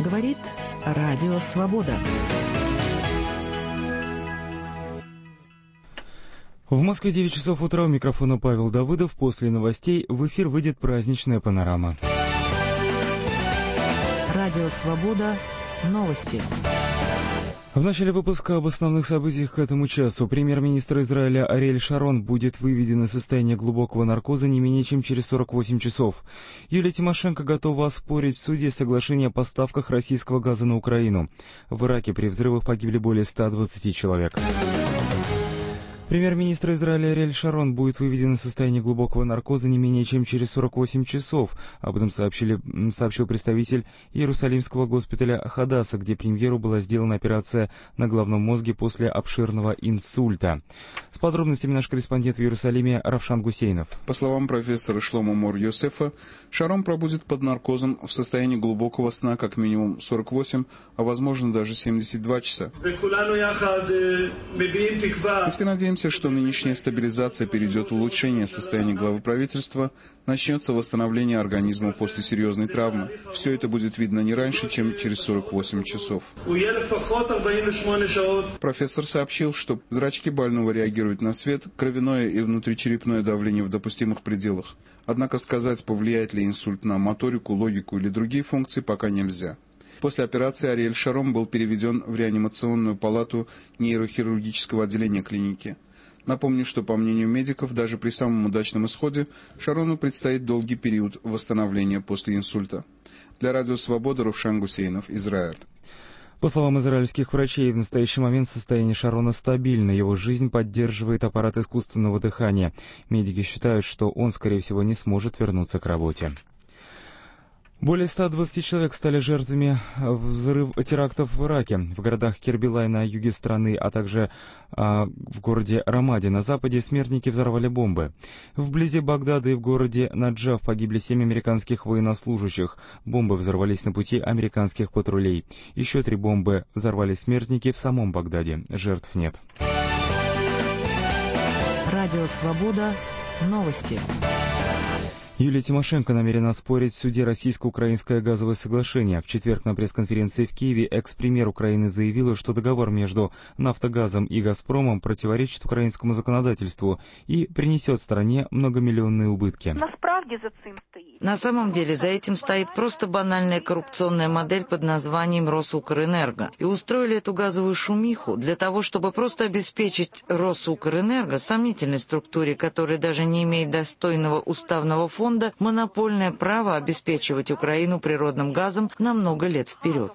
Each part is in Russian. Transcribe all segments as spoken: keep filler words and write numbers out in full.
Говорит Радио Свобода. В Москве девять часов утра, у микрофона Павел Давыдов. После новостей в эфир выйдет праздничная панорама. Радио Свобода. Новости. В начале выпуска об основных событиях к этому часу. Премьер-министр Израиля Ариэль Шарон будет выведен из состояния глубокого наркоза не менее чем через сорок восемь часов. Юлия Тимошенко готова оспорить в суде соглашение о поставках российского газа на Украину. В Ираке при взрывах погибли более ста двадцати человек. Премьер-министр Израиля Ариэль Шарон будет выведен из состояния глубокого наркоза не менее чем через сорок восемь часов. Об этом сообщили, сообщил представитель Иерусалимского госпиталя Хадаса, где премьеру была сделана операция на головном мозге после обширного инсульта. С подробностями наш корреспондент в Иерусалиме Равшан Гусейнов. По словам профессора Шломо Мор-Йосефа, Шарон пробудет под наркозом в состоянии глубокого сна как минимум сорок восемь, а возможно даже семьдесят два часа. И все надеемся, что нынешняя стабилизация перейдет в улучшение состояния главы правительства, начнется восстановление организма после серьезной травмы. Все это будет видно не раньше, чем через сорок восемь часов. Профессор сообщил, что зрачки больного реагируют на свет, кровяное и внутричерепное давление в допустимых пределах. Однако сказать, повлияет ли инсульт на моторику, логику или другие функции, пока нельзя. После операции Ариэль Шарон был переведен в реанимационную палату нейрохирургического отделения клиники. Напомню, что, по мнению медиков, даже при самом удачном исходе Шарону предстоит долгий период восстановления после инсульта. Для Радио Свобода Равшан Гусейнов, Израиль. По словам израильских врачей, в настоящий момент состояние Шарона стабильно, его жизнь поддерживает аппарат искусственного дыхания. Медики считают, что он, скорее всего, не сможет вернуться к работе. Более ста двадцати человек стали жертвами взрыв терактов в Ираке, в городах Кербелай на юге страны, а также а, в городе Рамади на западе смертники взорвали бомбы. Вблизи Багдада и в городе Наджаф погибли семь американских военнослужащих. Бомбы взорвались на пути американских патрулей. Еще три бомбы взорвали смертники в самом Багдаде. Жертв нет. Радио Свобода. Новости. Юлия Тимошенко намерена оспорить в суде российско-украинское газовое соглашение. В четверг на пресс-конференции в Киеве экс-премьер Украины заявила, что договор между «Нафтогазом» и «Газпромом» противоречит украинскому законодательству и принесет стране многомиллионные убытки. На самом деле за этим стоит просто банальная коррупционная модель под названием «Росукрэнерго». И устроили эту газовую шумиху для того, чтобы просто обеспечить Росукрэнерго, сомнительной структуре, которая даже не имеет достойного уставного фонда, монопольное право обеспечивать Украину природным газом на много лет вперед.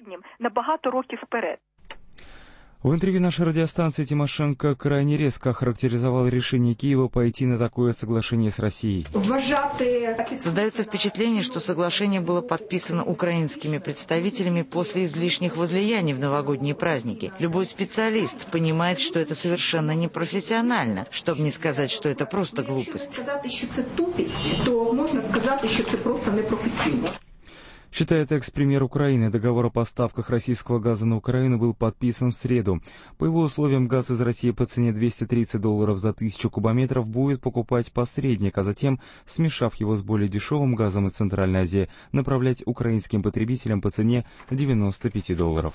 В интервью нашей радиостанции Тимошенко крайне резко охарактеризовала решение Киева пойти на такое соглашение с Россией. Создается впечатление, что соглашение было подписано украинскими представителями после излишних возлияний в новогодние праздники. Любой специалист понимает, что это совершенно непрофессионально, чтобы не сказать, что это просто глупость. Сказать, что это тупость, то можно сказать, что это просто непрофессионально. Считает экс-премьер Украины, договор о поставках российского газа на Украину был подписан в среду. По его условиям газ из России по цене двести тридцать долларов за тысячу кубометров будет покупать посредник, а затем, смешав его с более дешевым газом из Центральной Азии, направлять украинским потребителям по цене девяносто пять долларов.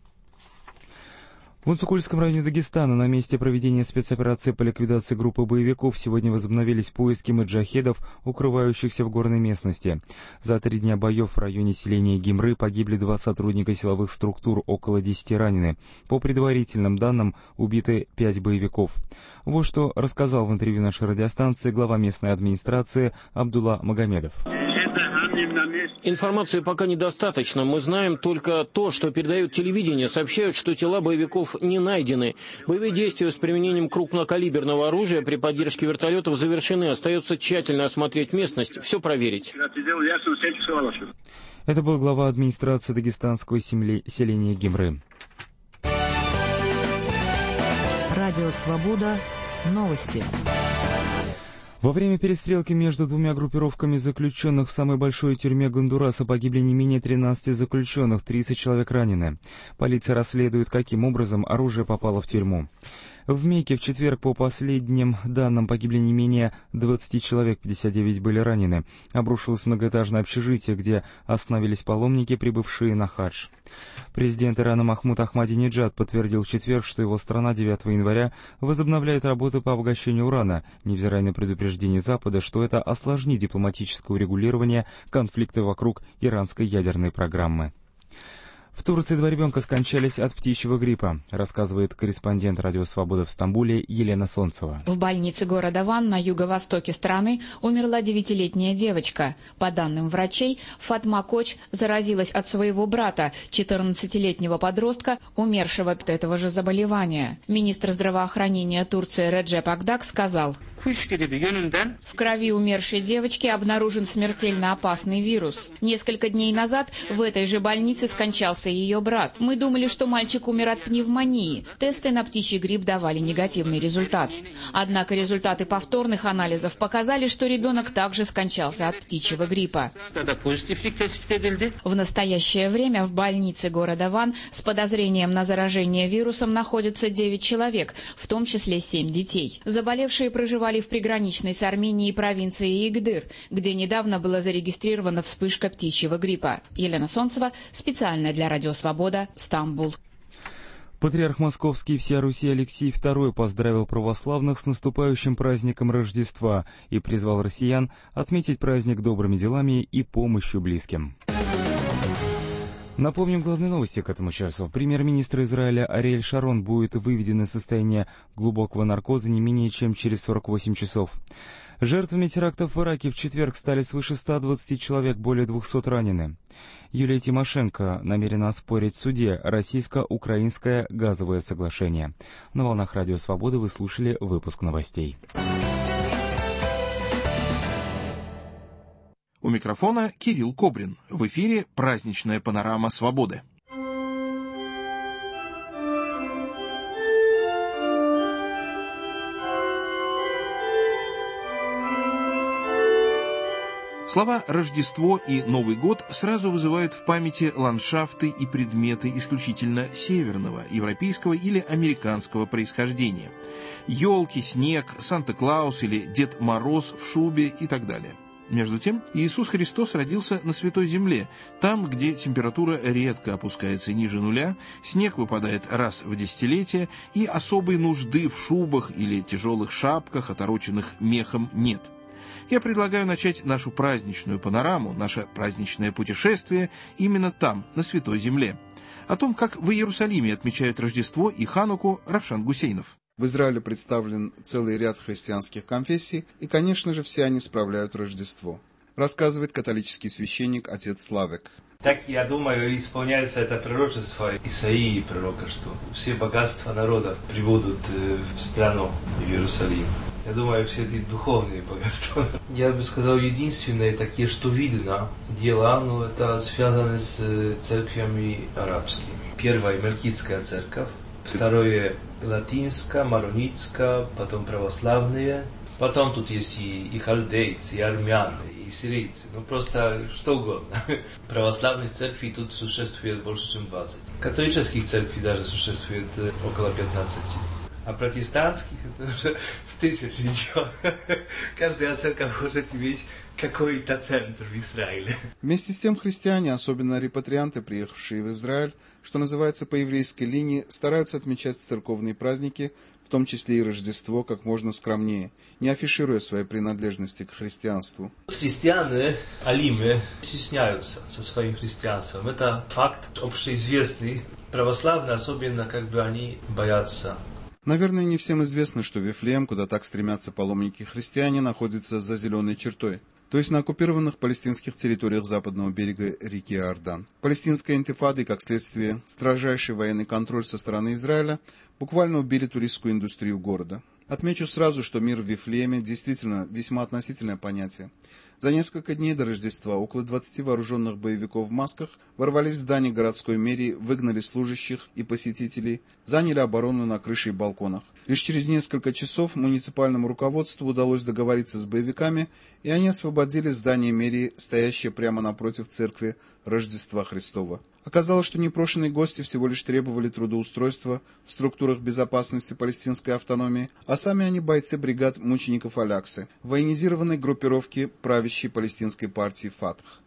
В Унцукульском районе Дагестана на месте проведения спецоперации по ликвидации группы боевиков сегодня возобновились поиски маджахедов, укрывающихся в горной местности. За три дня боев в районе селения Гимры погибли два сотрудника силовых структур, около десяти ранены. По предварительным данным, убиты пять боевиков. Вот что рассказал в интервью нашей радиостанции глава местной администрации Абдулла Магомедов. Информации пока недостаточно. Мы знаем только то, что передают телевидение. Сообщают, что тела боевиков не найдены. Боевые действия с применением крупнокалиберного оружия при поддержке вертолетов завершены. Остается тщательно осмотреть местность, все проверить. Это был глава администрации дагестанского селения Гимры. Радио Свобода. Новости. Во время перестрелки между двумя группировками заключенных в самой большой тюрьме Гондураса погибли не менее тринадцати заключенных, тридцать человек ранены. Полиция расследует, каким образом оружие попало в тюрьму. В Мекке в четверг по последним данным погибли не менее двадцати человек, пятьдесят девять были ранены. Обрушилось многоэтажное общежитие, где остановились паломники, прибывшие на хадж. Президент Ирана Махмуд Ахмадинеджад подтвердил в четверг, что его страна девятого января возобновляет работу по обогащению урана, невзирая на предупреждение Запада, что это осложнит дипломатическое урегулирование конфликта вокруг иранской ядерной программы. В Турции два ребенка скончались от птичьего гриппа, рассказывает корреспондент «Радио Свобода» в Стамбуле Елена Солнцева. В больнице города Ван на юго-востоке страны умерла девятилетняя девочка. По данным врачей, Фатма Коч заразилась от своего брата, четырнадцатилетнего подростка, умершего от этого же заболевания. Министр здравоохранения Турции Реджеп Акдак сказал: в крови умершей девочки обнаружен смертельно опасный вирус. Несколько дней назад в этой же больнице скончался ее брат. Мы думали, что мальчик умер от пневмонии. Тесты на птичий грипп давали негативный результат. Однако результаты повторных анализов показали, что ребенок также скончался от птичьего гриппа. В настоящее время в больнице города Ван с подозрением на заражение вирусом находятся девять человек, в том числе семь детей. Заболевшие проживали в приграничной с Арменией провинции Игдыр, где недавно была зарегистрирована вспышка птичьего гриппа. Елена Солнцева, специально для Радио Свобода, Стамбул. Патриарх Московский и всея Руси Алексий второй поздравил православных с наступающим праздником Рождества и призвал россиян отметить праздник добрыми делами и помощью близким. Напомним главные новости к этому часу. Премьер-министр Израиля Ариэль Шарон будет выведен из состояния глубокого наркоза не менее чем через сорок восемь часов. Жертвами терактов в Ираке в четверг стали свыше ста двадцати человек, более двухсот ранены. Юлия Тимошенко намерена оспорить в суде российско-украинское газовое соглашение. На волнах Радио Свободы вы слушали выпуск новостей. У микрофона Кирилл Кобрин. В эфире праздничная панорама свободы. Слова «Рождество» и «Новый год» сразу вызывают в памяти ландшафты и предметы исключительно северного, европейского или американского происхождения. Елки, снег, Санта-Клаус или Дед Мороз в шубе и так далее. Между тем, Иисус Христос родился на Святой Земле, там, где температура редко опускается ниже нуля, снег выпадает раз в десятилетие, и особой нужды в шубах или тяжелых шапках, отороченных мехом, нет. Я предлагаю начать нашу праздничную панораму, наше праздничное путешествие именно там, на Святой Земле. О том, как в Иерусалиме отмечают Рождество и Хануку, Равшан Гусейнов. В Израиле представлен целый ряд христианских конфессий, и, конечно же, все они справляют Рождество, рассказывает католический священник отец Славек. Так, я думаю, исполняется это пророчество Исаии, пророка, что все богатства народа прибудут в страну, в Иерусалим. Я думаю, все эти духовные богатства. Я бы сказал, единственное такие, что видно, дела, но это связано с церквями арабскими. Первая Мелкитская церковь, второе латинская, маронитская, потом православные. Потом тут есть и, и халдейцы, и армяне, и сирийцы, ну просто что угодно. Православных церквей тут существует больше, чем двадцать. Католических церквей даже существует около пятнадцати. А протестантских это уже в тысячи идет. Каждая церковь может иметь какой-то центр в Израиле. Вместе с тем христиане, особенно репатрианты, приехавшие в Израиль, что называется по еврейской линии, стараются отмечать церковные праздники, в том числе и Рождество, как можно скромнее, не афишируя своей принадлежности к христианству. Христиане, алимы, стесняются со своим христианством. Это факт общеизвестный. Православные особенно, как бы они боятся. Наверное, не всем известно, что Вифлеем, куда так стремятся паломники-христиане, находится за зеленой чертой, то есть на оккупированных палестинских территориях западного берега реки Иордан. Палестинская интифада и, как следствие, строжайший военный контроль со стороны Израиля буквально убили туристскую индустрию города. Отмечу сразу, что мир в Вифлееме действительно весьма относительное понятие. За несколько дней до Рождества около двадцати вооруженных боевиков в масках ворвались в здание городской мэрии, выгнали служащих и посетителей, заняли оборону на крыше и балконах. Лишь через несколько часов муниципальному руководству удалось договориться с боевиками, и они освободили здание мэрии, стоящее прямо напротив церкви Рождества Христова. Оказалось, что непрошенные гости всего лишь требовали трудоустройства в структурах безопасности палестинской автономии, а сами они бойцы бригад мучеников Аляксы, военизированной группировки правящей палестинской партии Фатх.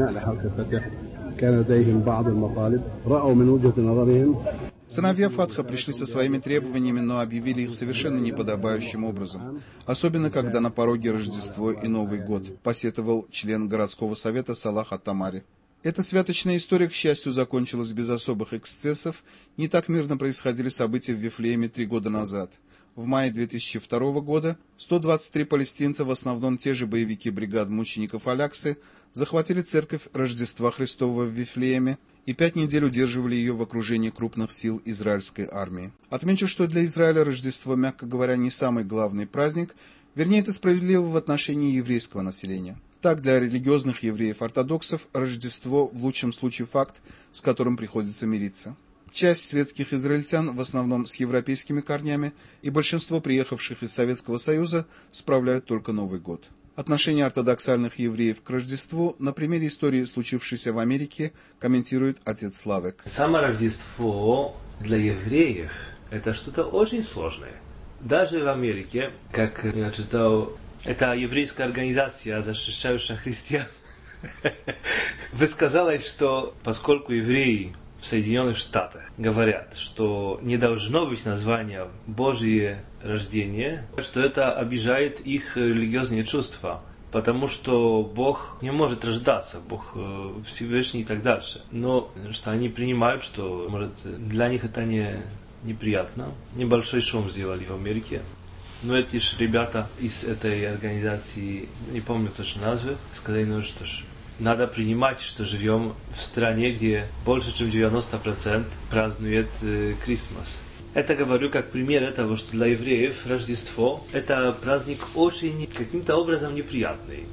Сыновья Фатха пришли со своими требованиями, но объявили их совершенно неподобающим образом. Особенно, когда на пороге Рождество и Новый год, посетовал член городского совета Салах ат-Тамари. Эта святочная история, к счастью, закончилась без особых эксцессов. Не так мирно происходили события в Вифлееме три года назад. В мае две тысячи второго года сто двадцать три палестинца, в основном те же боевики бригад мучеников Аляксы, захватили церковь Рождества Христова в Вифлееме и пять недель удерживали ее в окружении крупных сил израильской армии. Отмечу, что для Израиля Рождество, мягко говоря, не самый главный праздник, вернее, это справедливо в отношении еврейского населения. Так, для религиозных евреев-ортодоксов Рождество в лучшем случае факт, с которым приходится мириться. Часть светских израильтян, в основном с европейскими корнями, и большинство приехавших из Советского Союза справляют только Новый год. Отношение ортодоксальных евреев к Рождеству на примере истории, случившейся в Америке, комментирует отец Славек. Само Рождество для евреев – это что-то очень сложное. Даже в Америке, как я читал, это еврейская организация, защищающая христиан, высказалась, что поскольку евреи в Соединенных Штатах говорят, что не должно быть названия «Божье рождение», что это обижает их религиозные чувства, потому что Бог не может рождаться, Бог Всевышний и так дальше. Но что они принимают, что, может, для них это не неприятно. Небольшой шум сделали в Америке. Но эти же ребята из этой организации, не помню точно назвы, сказали, ну что ж, надо принимать, что живем в стране, где больше, чем девяносто процентов празднует э, Крисмас. Это говорю как пример этого, что для евреев Рождество – это праздник очень каким-то образом неприятный.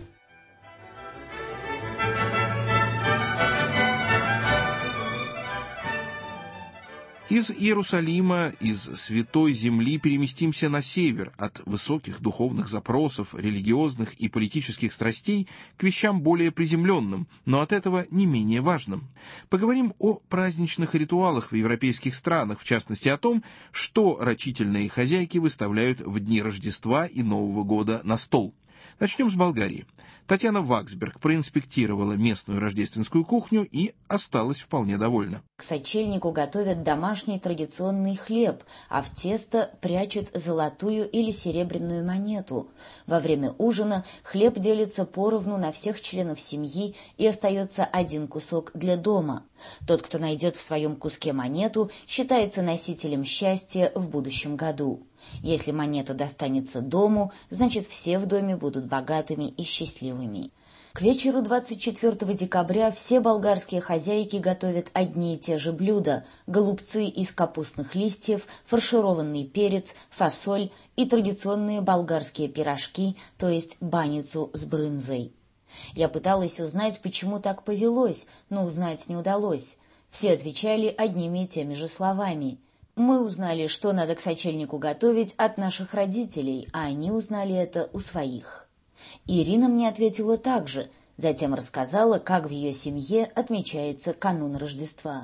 Из Иерусалима, из Святой Земли переместимся на север, от высоких духовных запросов, религиозных и политических страстей к вещам более приземленным, но от этого не менее важным. Поговорим о праздничных ритуалах в европейских странах, в частности о том, что рачительные хозяйки выставляют в дни Рождества и Нового года на стол. Начнем с Болгарии. Татьяна Ваксберг проинспектировала местную рождественскую кухню и осталась вполне довольна. К сочельнику готовят домашний традиционный хлеб, а в тесто прячут золотую или серебряную монету. Во время ужина хлеб делится поровну на всех членов семьи и остается один кусок для дома. Тот, кто найдет в своем куске монету, считается носителем счастья в будущем году. Если монета достанется дому, значит все в доме будут богатыми и счастливыми. К вечеру двадцать четвёртого декабря все болгарские хозяйки готовят одни и те же блюда – голубцы из капустных листьев, фаршированный перец, фасоль и традиционные болгарские пирожки, то есть баницу с брынзой. Я пыталась узнать, почему так повелось, но узнать не удалось. Все отвечали одними и теми же словами. Мы узнали, что надо к сочельнику готовить от наших родителей, а они узнали это у своих. Ирина мне ответила так же, затем рассказала, как в ее семье отмечается канун Рождества.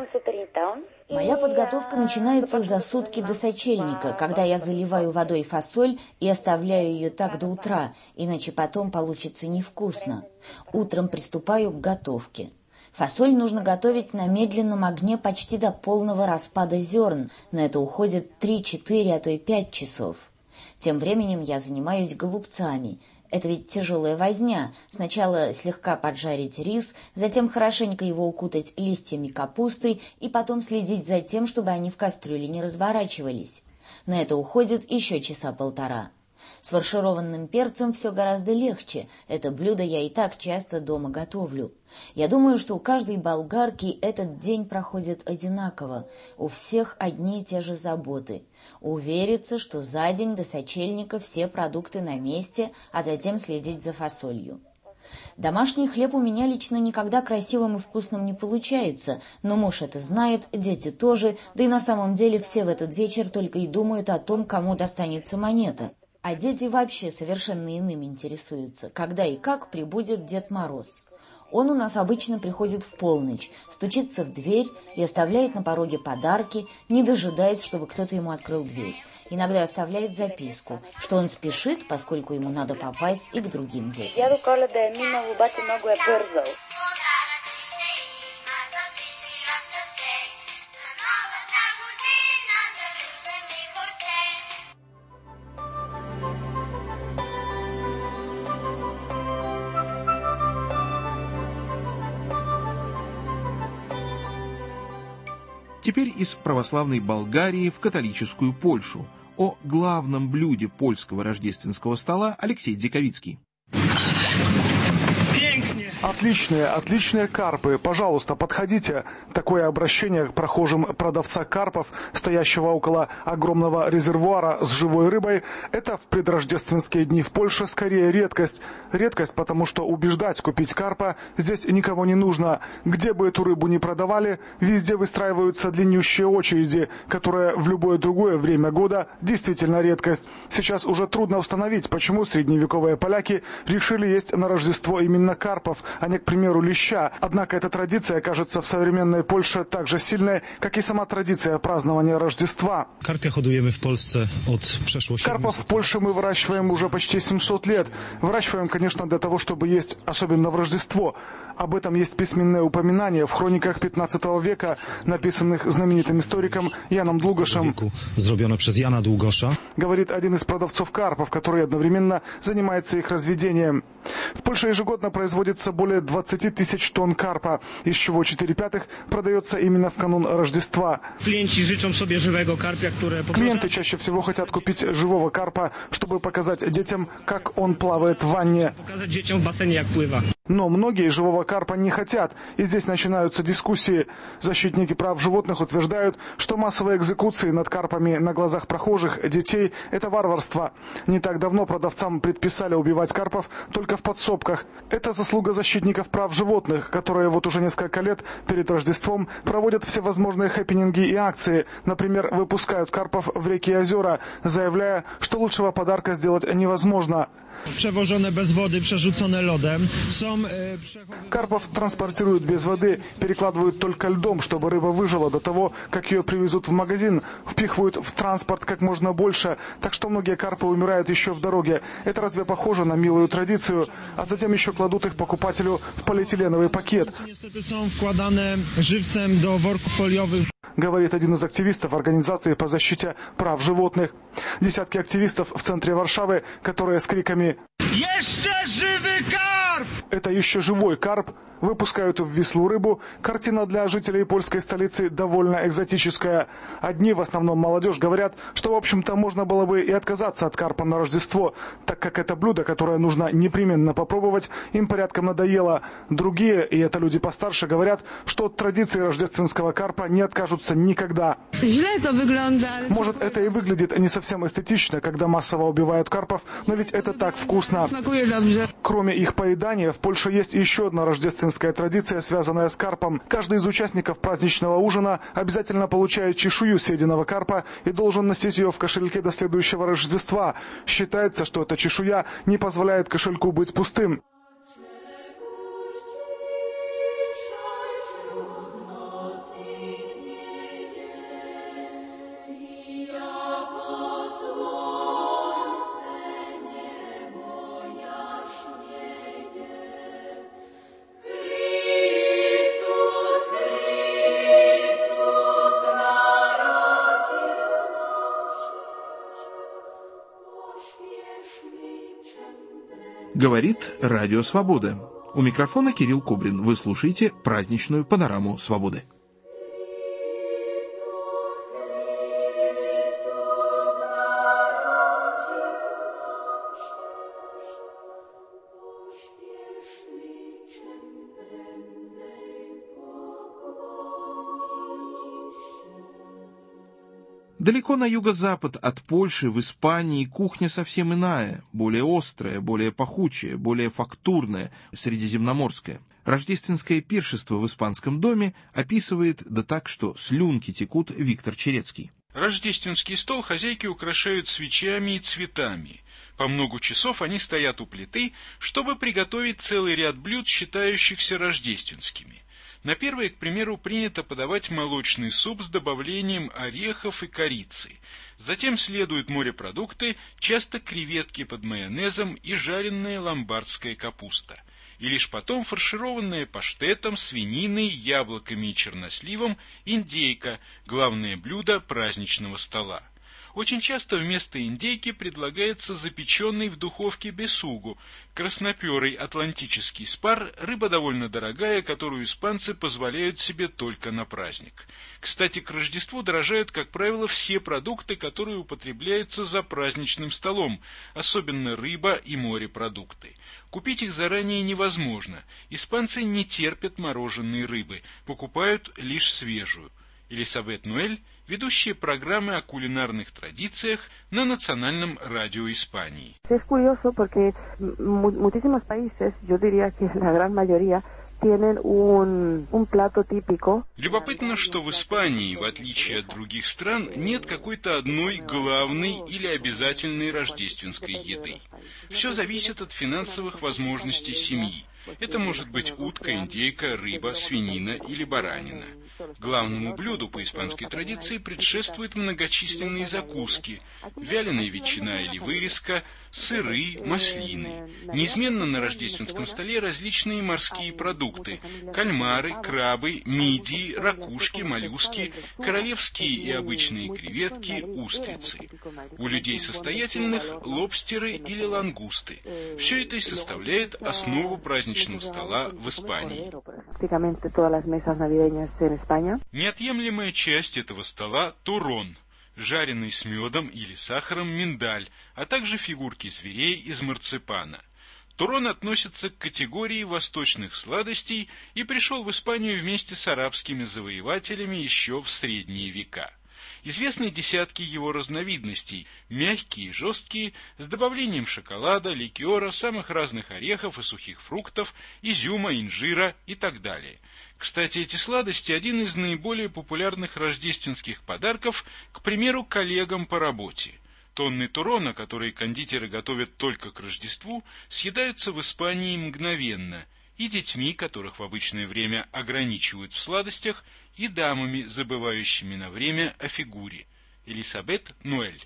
Моя подготовка начинается за сутки до сочельника, когда я заливаю водой фасоль и оставляю ее так до утра, иначе потом получится невкусно. Утром приступаю к готовке. Фасоль нужно готовить на медленном огне почти до полного распада зерн. На это уходит три-четыре, а то и пять часов. Тем временем я занимаюсь голубцами. Это ведь тяжелая возня. Сначала слегка поджарить рис, затем хорошенько его укутать листьями капусты и потом следить за тем, чтобы они в кастрюле не разворачивались. На это уходит еще часа полтора. С фаршированным перцем все гораздо легче. Это блюдо я и так часто дома готовлю. Я думаю, что у каждой болгарки этот день проходит одинаково. У всех одни и те же заботы. Увериться, что за день до сочельника все продукты на месте, а затем следить за фасолью. Домашний хлеб у меня лично никогда красивым и вкусным не получается, но муж это знает, дети тоже, да и на самом деле все в этот вечер только и думают о том, кому достанется монета. А дети вообще совершенно иным интересуются, когда и как прибудет Дед Мороз. Он у нас обычно приходит в полночь, стучится в дверь и оставляет на пороге подарки, не дожидаясь, чтобы кто-то ему открыл дверь. Иногда оставляет записку, что он спешит, поскольку ему надо попасть и к другим детям. Теперь из православной Болгарии в католическую Польшу. О главном блюде польского рождественского стола Алексей Дзиковицкий. Отличные, отличные карпы. Пожалуйста, подходите. Такое обращение к прохожим продавца карпов, стоящего около огромного резервуара с живой рыбой, это в предрождественские дни в Польше скорее редкость. Редкость, потому что убеждать купить карпа здесь никого не нужно. Где бы эту рыбу ни продавали, везде выстраиваются длиннющие очереди, которые в любое другое время года действительно редкость. Сейчас уже трудно установить, почему средневековые поляки решили есть на Рождество именно карпов, а не, к примеру, леща. Однако эта традиция кажется в современной Польше так же сильной, как и сама традиция празднования Рождества. Карпов в Польше мы выращиваем уже почти семьсот лет. Выращиваем, конечно, для того, чтобы есть, особенно в Рождество. Об этом есть письменное упоминание в хрониках пятнадцатого века, написанных знаменитым историком Яном Długosem. Говорит один из продавцов карпов, который одновременно занимается их разведением. В Польше ежегодно производится более двадцати тысяч тонн карпа, из чего четыре пятых продается именно в канун Рождества. Клиенты чаще всего хотят купить живого карпа, чтобы показать детям, как он плавает в ванне. Но многие живого карпа не хотят, и здесь начинаются дискуссии. Защитники прав животных утверждают, что массовые экзекуции над карпами на глазах прохожих, детей – это варварство. Не так давно продавцам предписали убивать карпов только в подсобках. Это заслуга защитников прав животных, которые вот уже несколько лет перед Рождеством проводят всевозможные хэппининги и акции. Например, выпускают карпов в реки и озера, заявляя, что лучшего подарка сделать невозможно. Карпов транспортируют без воды, перекладывают только льдом, чтобы рыба выжила до того, как ее привезут в магазин. Впихивают в транспорт как можно больше, так что многие карпы умирают еще в дороге. Это разве похоже на милую традицию? А затем еще кладут их покупателю в полиэтиленовый пакет. Говорит один из активистов организации по защите прав животных. Десятки активистов в центре Варшавы, которые с криками «Еще живой карп!» «Это еще живой карп!» выпускают в Вислу рыбу. Картина для жителей польской столицы довольно экзотическая. Одни, в основном молодежь, говорят, что, в общем-то, можно было бы и отказаться от карпа на Рождество, так как это блюдо, которое нужно непременно попробовать, им порядком надоело. Другие, и это люди постарше, говорят, что от традиции рождественского карпа не откажутся никогда. Может, это и выглядит не совсем эстетично, когда массово убивают карпов, но ведь это так вкусно. Кроме их поедания, в Польше есть еще одна рождественская традиция, связанная с карпом. Каждый из участников праздничного ужина обязательно получает чешую съеденного карпа и должен носить ее в кошельке до следующего Рождества. Считается, что эта чешуя не позволяет кошельку быть пустым. Говорит Радио Свобода. У микрофона Кирилл Кубрин. Вы слушаете праздничную панораму свободы. Далеко на юго-запад от Польши, в Испании, кухня совсем иная, более острая, более пахучая, более фактурная, средиземноморская. Рождественское пиршество в испанском доме описывает, да так, что слюнки текут, Виктор Черецкий. Рождественский стол хозяйки украшают свечами и цветами. По много часов они стоят у плиты, чтобы приготовить целый ряд блюд, считающихся рождественскими. На первое, к примеру, принято подавать молочный суп с добавлением орехов и корицы. Затем следуют морепродукты, часто креветки под майонезом и жареная ломбардская капуста. И лишь потом фаршированная паштетом, свининой, яблоками и черносливом индейка, главное блюдо праздничного стола. Очень часто вместо индейки предлагается запеченный в духовке бесугу, красноперый атлантический спар, рыба довольно дорогая, которую испанцы позволяют себе только на праздник. Кстати, к Рождеству дорожают, как правило, все продукты, которые употребляются за праздничным столом, особенно рыба и морепродукты. Купить их заранее невозможно. Испанцы не терпят мороженой рыбы, покупают лишь свежую. Элисабет Ноэль, ведущая программы о кулинарных традициях на Национальном радио Испании. Es curioso porque muchísimos países, yo diría que la gran mayoría, tienen un, un plato típico. Любопытно, что в Испании, в отличие от других стран, нет какой-то одной главной или обязательной рождественской еды. Все зависит от финансовых возможностей семьи. Это может быть утка, индейка, рыба, свинина или баранина. Главному блюду по испанской традиции предшествуют многочисленные закуски, вяленая ветчина или вырезка, сыры, маслины. Неизменно на рождественском столе различные морские продукты – кальмары, крабы, мидии, ракушки, моллюски, королевские и обычные креветки, устрицы. У людей состоятельных – лобстеры или лангусты. Все это и составляет основу праздничного стола в Испании. Неотъемлемая часть этого стола – туррон, жареный с медом или сахаром миндаль, а также фигурки зверей из марципана. Туррон относится к категории восточных сладостей и пришел в Испанию вместе с арабскими завоевателями еще в средние века. Известны десятки его разновидностей – мягкие и жесткие, с добавлением шоколада, ликера, самых разных орехов и сухих фруктов, изюма, инжира и так далее. Кстати, эти сладости – один из наиболее популярных рождественских подарков, к примеру, коллегам по работе. Тонны туррона, которые кондитеры готовят только к Рождеству, съедаются в Испании мгновенно, и детьми, которых в обычное время ограничивают в сладостях, и дамами, забывающими на время о фигуре. Элисабет Ноэль.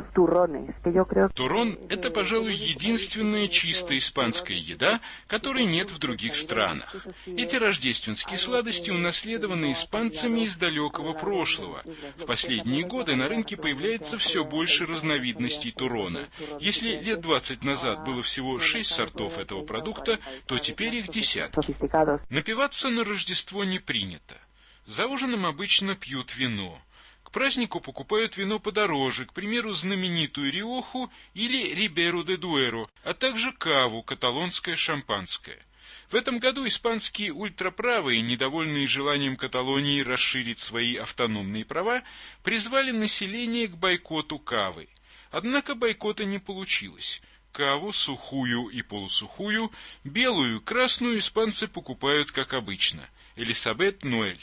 Туррон – это, пожалуй, единственная чисто испанская еда, которой нет в других странах. Эти рождественские сладости унаследованы испанцами из далекого прошлого. В последние годы на рынке появляется все больше разновидностей туррона. Если лет двадцать назад было всего шесть сортов этого продукта, то теперь их десятки. Напиваться на Рождество не принято. За ужином обычно пьют вино. К празднику покупают вино подороже, к примеру, знаменитую Риоху или Риберу де Дуэро, а также каву, каталонское шампанское. В этом году испанские ультраправые, недовольные желанием Каталонии расширить свои автономные права, призвали население к бойкоту кавы. Однако бойкота не получилось. Каву, сухую и полусухую, белую и красную испанцы покупают как обычно. Элисабет Ноэль.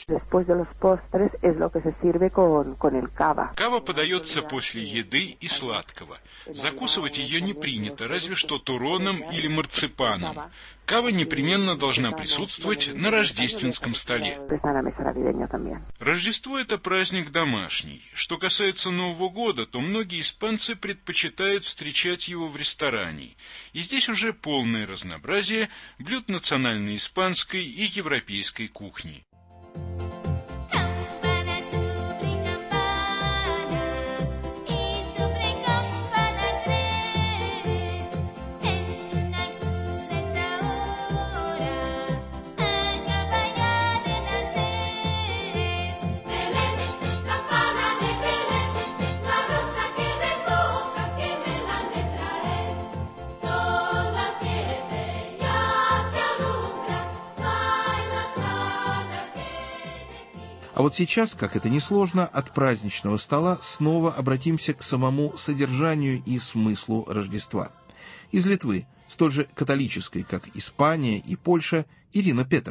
Кава подается после еды и сладкого. Закусывать ее не принято, разве что турроном или марципаном. Кава непременно должна присутствовать на рождественском столе. Рождество – это праздник домашний. Что касается Нового года, то многие испанцы предпочитают встречать его в ресторане. И здесь уже полное разнообразие блюд национальной испанской и европейской кухни. А вот сейчас, как это несложно, от праздничного стола снова обратимся к самому содержанию и смыслу Рождества. Из Литвы, столь же католической, как Испания и Польша, Ирина Петерс.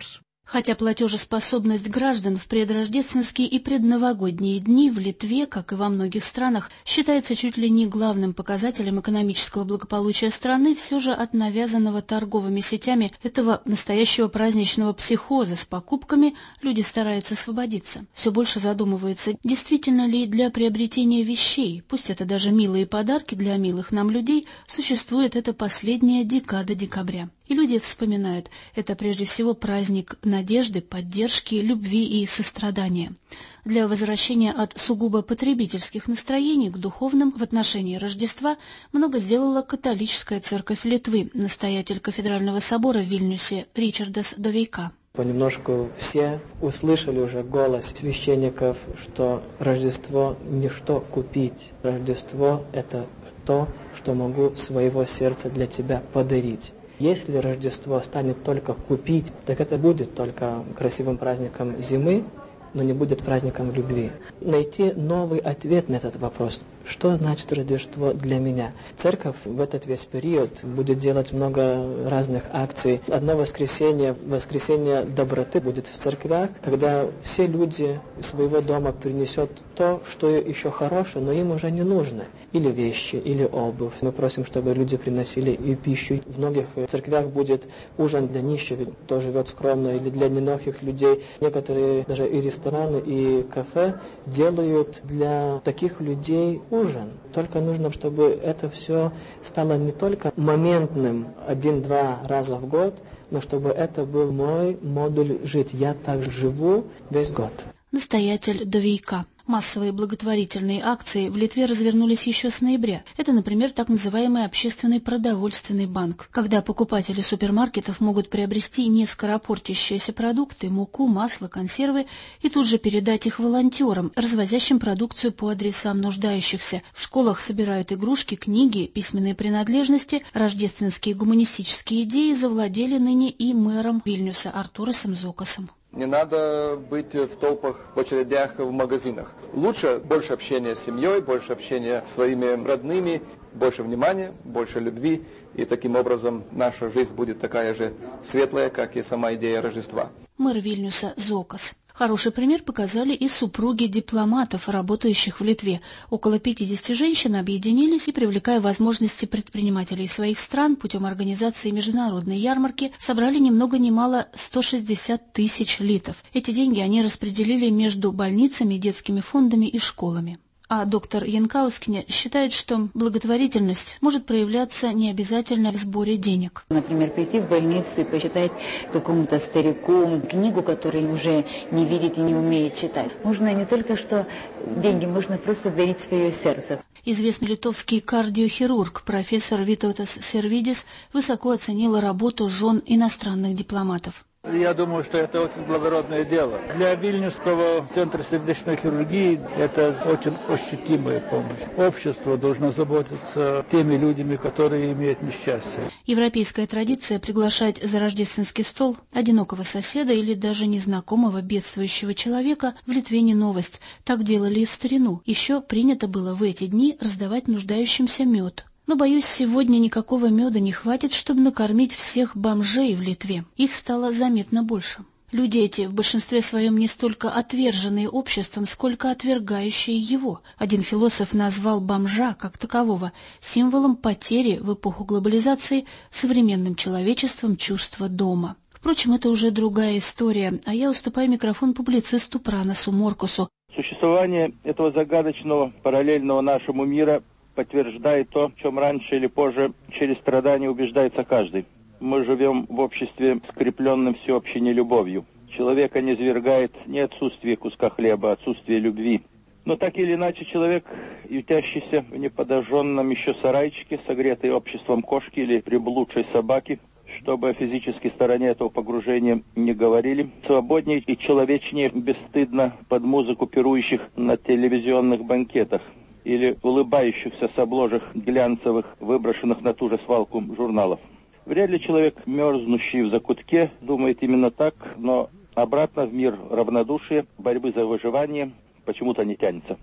Хотя платежеспособность граждан в предрождественские и предновогодние дни в Литве, как и во многих странах, считается чуть ли не главным показателем экономического благополучия страны, все же от навязанного торговыми сетями этого настоящего праздничного психоза с покупками люди стараются освободиться. Все больше задумываются, действительно ли для приобретения вещей, пусть это даже милые подарки для милых нам людей, существует эта последняя декада декабря. И люди вспоминают, это прежде всего праздник надежды, поддержки, любви и сострадания. Для возвращения от сугубо потребительских настроений к духовным в отношении Рождества много сделала католическая церковь Литвы, настоятель кафедрального собора в Вильнюсе Ричардас Довейка. Понемножку все услышали уже голос священников, что Рождество не что купить. Рождество – это то, что могу своего сердца для тебя подарить. Если Рождество станет только купить, так это будет только красивым праздником зимы, но не будет праздником любви. Найти новый ответ на этот вопрос. Что значит Рождество для меня? Церковь в этот весь период будет делать много разных акций. Одно воскресенье, воскресенье доброты будет в церквях, когда все люди своего дома принесут то, что еще хорошее, но им уже не нужно. Или вещи, или обувь. Мы просим, чтобы люди приносили и пищу. В многих церквях будет ужин для нищих, кто живет скромно, или для немногих людей. Некоторые даже и рестораны, и кафе делают для таких людей ужин. Только нужно, чтобы это все стало не только моментным один-два раза в год, но чтобы это был мой модуль жить. Я так живу весь год. Настоятель Довейка. Массовые благотворительные акции в Литве развернулись еще с ноября. Это, например, так называемый общественный продовольственный банк, когда покупатели супермаркетов могут приобрести не скоропортящиеся продукты, муку, масло, консервы и тут же передать их волонтерам, развозящим продукцию по адресам нуждающихся. В школах собирают игрушки, книги, письменные принадлежности. Рождественские гуманистические идеи завладели ныне и мэром Вильнюса Артурасом Зокасом. Не надо быть в толпах, в очередях в магазинах. Лучше больше общения с семьей, больше общения с своими родными, больше внимания, больше любви. И таким образом наша жизнь будет такая же светлая, как и сама идея Рождества. Мэр Вильнюса Зокас. Хороший пример показали и супруги дипломатов, работающих в Литве. Около пятидесяти женщин объединились и, привлекая возможности предпринимателей своих стран путем организации международной ярмарки, собрали ни много ни мало сто шестьдесят тысяч литов. Эти деньги они распределили между больницами, детскими фондами и школами. А доктор Янкаускине считает, что благотворительность может проявляться не обязательно в сборе денег. Например, прийти в больницу и почитать какому-то старику книгу, который уже не видит и не умеет читать. Можно не только что деньги, можно просто дарить свое сердце. Известный литовский кардиохирург профессор Витаутас Сервидис высоко оценил работу жен иностранных дипломатов. Я думаю, что это очень благородное дело. Для Вильнюсского центра сердечной хирургии это очень ощутимая помощь. Общество должно заботиться теми людьми, которые имеют несчастье. Европейская традиция приглашать за рождественский стол одинокого соседа или даже незнакомого бедствующего человека в Литве не новость. Так делали и в старину. Еще принято было в эти дни раздавать нуждающимся мед. Но, боюсь, сегодня никакого меда не хватит, чтобы накормить всех бомжей в Литве. Их стало заметно больше. Люди эти в большинстве своем не столько отверженные обществом, сколько отвергающие его. Один философ назвал бомжа, как такового, символом потери в эпоху глобализации современным человечеством чувства дома. Впрочем, это уже другая история, а я уступаю микрофон публицисту Пранасу Моркусу. Существование этого загадочного, параллельного нашему мира подтверждает то, в чем раньше или позже через страдания убеждается каждый. Мы живем в обществе, скрепленном всеобщей нелюбовью. Человека не низвергает не отсутствие куска хлеба, а отсутствие любви. Но так или иначе человек, ютящийся в неподожженном еще сарайчике, согретый обществом кошки или приблудшей собаки, чтобы о физической стороне этого погружения не говорили, свободнее и человечнее бесстыдно под музыку пирующих на телевизионных банкетах или улыбающихся с обложек глянцевых, выброшенных на ту же свалку журналов. Вряд ли человек, мерзнущий в закутке, думает именно так, но обратно в мир равнодушия, борьбы за выживание почему-то не тянется.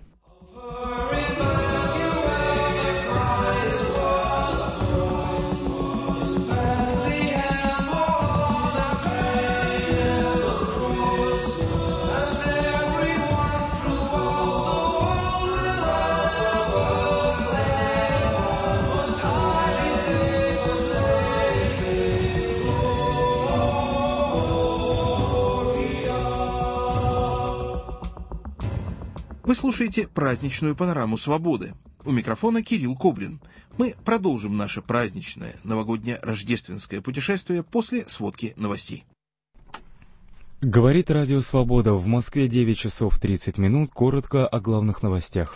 Вы слушаете праздничную панораму «Свободы». У микрофона Кирилл Кобрин. Мы продолжим наше праздничное новогоднее-рождественское путешествие после сводки новостей. Говорит Радио Свобода. В Москве девять часов тридцать минут. Коротко о главных новостях.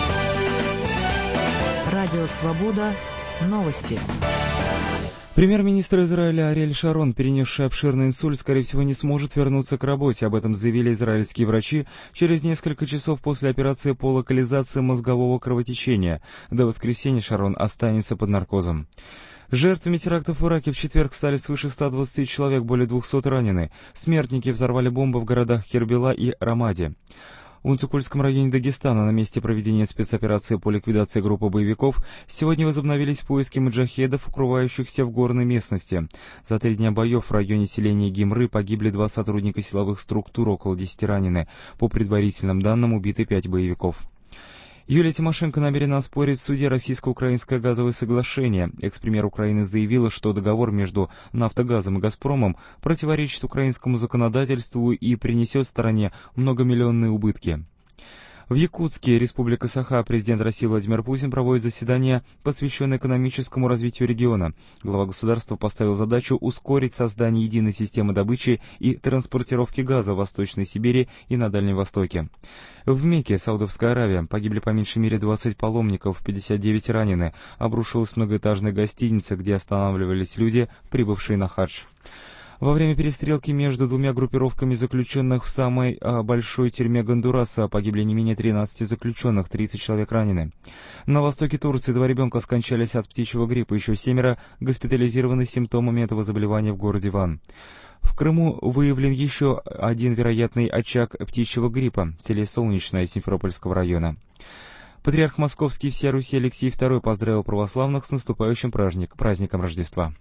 Радио Свобода. Новости. Премьер-министр Израиля Ариэль Шарон, перенесший обширный инсульт, скорее всего, не сможет вернуться к работе. Об этом заявили израильские врачи через несколько часов после операции по локализации мозгового кровотечения. До воскресенья Шарон останется под наркозом. Жертвами терактов в Ираке в четверг стали свыше ста двадцати человек, более двухсот ранены. Смертники взорвали бомбы в городах Кербела и Рамади. В Унцукульском районе Дагестана на месте проведения спецоперации по ликвидации группы боевиков сегодня возобновились поиски маджахедов, укрывающихся в горной местности. За три дня боев в районе селения Гимры погибли два сотрудника силовых структур, около десяти ранены. По предварительным данным, убиты пять боевиков. Юлия Тимошенко намерена оспорить в суде российско-украинское газовое соглашение. Экс-премьер Украины заявила, что договор между «Нафтогазом» и «Газпромом» противоречит украинскому законодательству и принесет стране многомиллионные убытки. В Якутске, Республика Саха, президент России Владимир Путин проводит заседание, посвященное экономическому развитию региона. Глава государства поставил задачу ускорить создание единой системы добычи и транспортировки газа в Восточной Сибири и на Дальнем Востоке. В Мекке, Саудовская Аравия, погибли по меньшей мере двадцать паломников, пятьдесят девять ранены. Обрушилась многоэтажная гостиница, где останавливались люди, прибывшие на хадж. Во время перестрелки между двумя группировками заключенных в самой а, большой тюрьме Гондураса погибли не менее тринадцати заключенных, тридцать человек ранены. На востоке Турции два ребенка скончались от птичьего гриппа, еще семеро госпитализированы с симптомами этого заболевания в городе Ван. В Крыму выявлен еще один вероятный очаг птичьего гриппа в селе Солнечное Симферопольского района. Патриарх Московский всея Руси Алексей второй поздравил православных с наступающим праздник, праздником Рождества.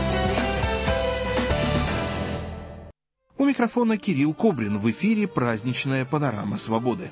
У микрофона Кирилл Кобрин. В эфире праздничная панорама «Свободы».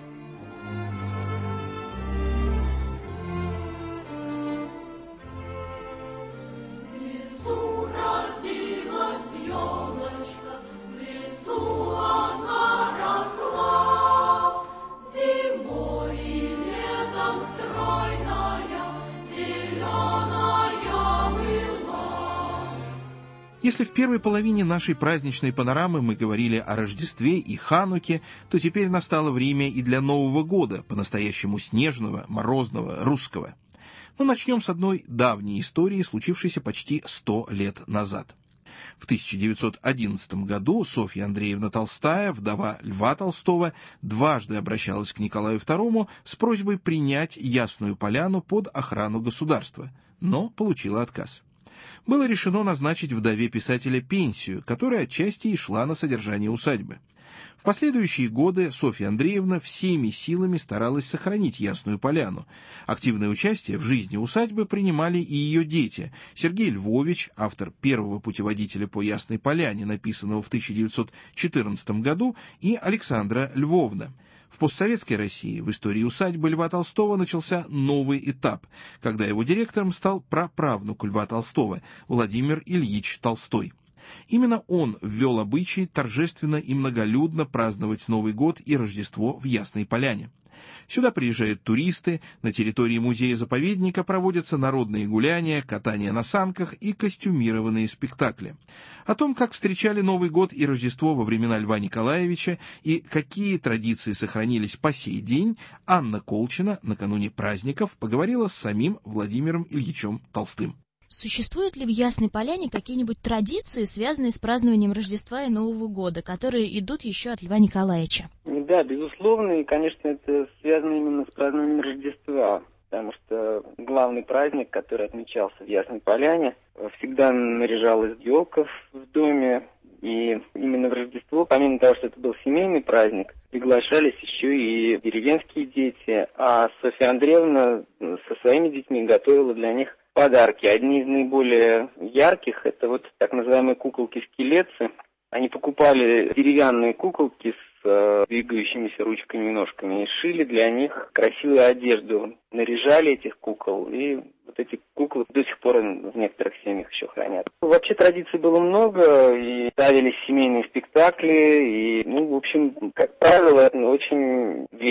Если в первой половине нашей праздничной панорамы мы говорили о Рождестве и Хануке, то теперь настало время и для Нового года, по-настоящему снежного, морозного, русского. Но начнем с одной давней истории, случившейся почти сто лет назад. В тысяча девятьсот одиннадцатом году Софья Андреевна Толстая, вдова Льва Толстого, дважды обращалась к Николаю второму с просьбой принять Ясную Поляну под охрану государства, но получила отказ. Было решено назначить вдове писателя пенсию, которая отчасти и шла на содержание усадьбы. В последующие годы Софья Андреевна всеми силами старалась сохранить Ясную Поляну. Активное участие в жизни усадьбы принимали и ее дети. Сергей Львович, автор первого путеводителя по Ясной Поляне, написанного в тысяча девятьсот четырнадцатом году, и Александра Львовна. В постсоветской России в истории усадьбы Льва Толстого начался новый этап, когда его директором стал праправнук Льва Толстого, Владимир Ильич Толстой. Именно он ввел обычай торжественно и многолюдно праздновать Новый год и Рождество в Ясной Поляне. Сюда приезжают туристы, на территории музея-заповедника проводятся народные гуляния, катание на санках и костюмированные спектакли. О том, как встречали Новый год и Рождество во времена Льва Николаевича и какие традиции сохранились по сей день, Анна Колчина накануне праздников поговорила с самим Владимиром Ильичем Толстым. Существуют ли в Ясной Поляне какие-нибудь традиции, связанные с празднованием Рождества и Нового года, которые идут еще от Льва Николаевича? Да, безусловно, и, конечно, это связано именно с празднованием Рождества, потому что главный праздник, который отмечался в Ясной Поляне, всегда наряжалась елка в доме, и именно в Рождество, помимо того, что это был семейный праздник, приглашались еще и деревенские дети, а Софья Андреевна со своими детьми готовила для них подарки. Одни из наиболее ярких — это вот так называемые куколки-скелетцы. Они покупали деревянные куколки с э, двигающимися ручками и ножками и шили для них красивую одежду, наряжали этих кукол, и вот эти куклы до сих пор в некоторых семьях еще хранят. Вообще традиций было много, и ставились семейные спектакли, и, ну, в общем, как правило, это очень весело.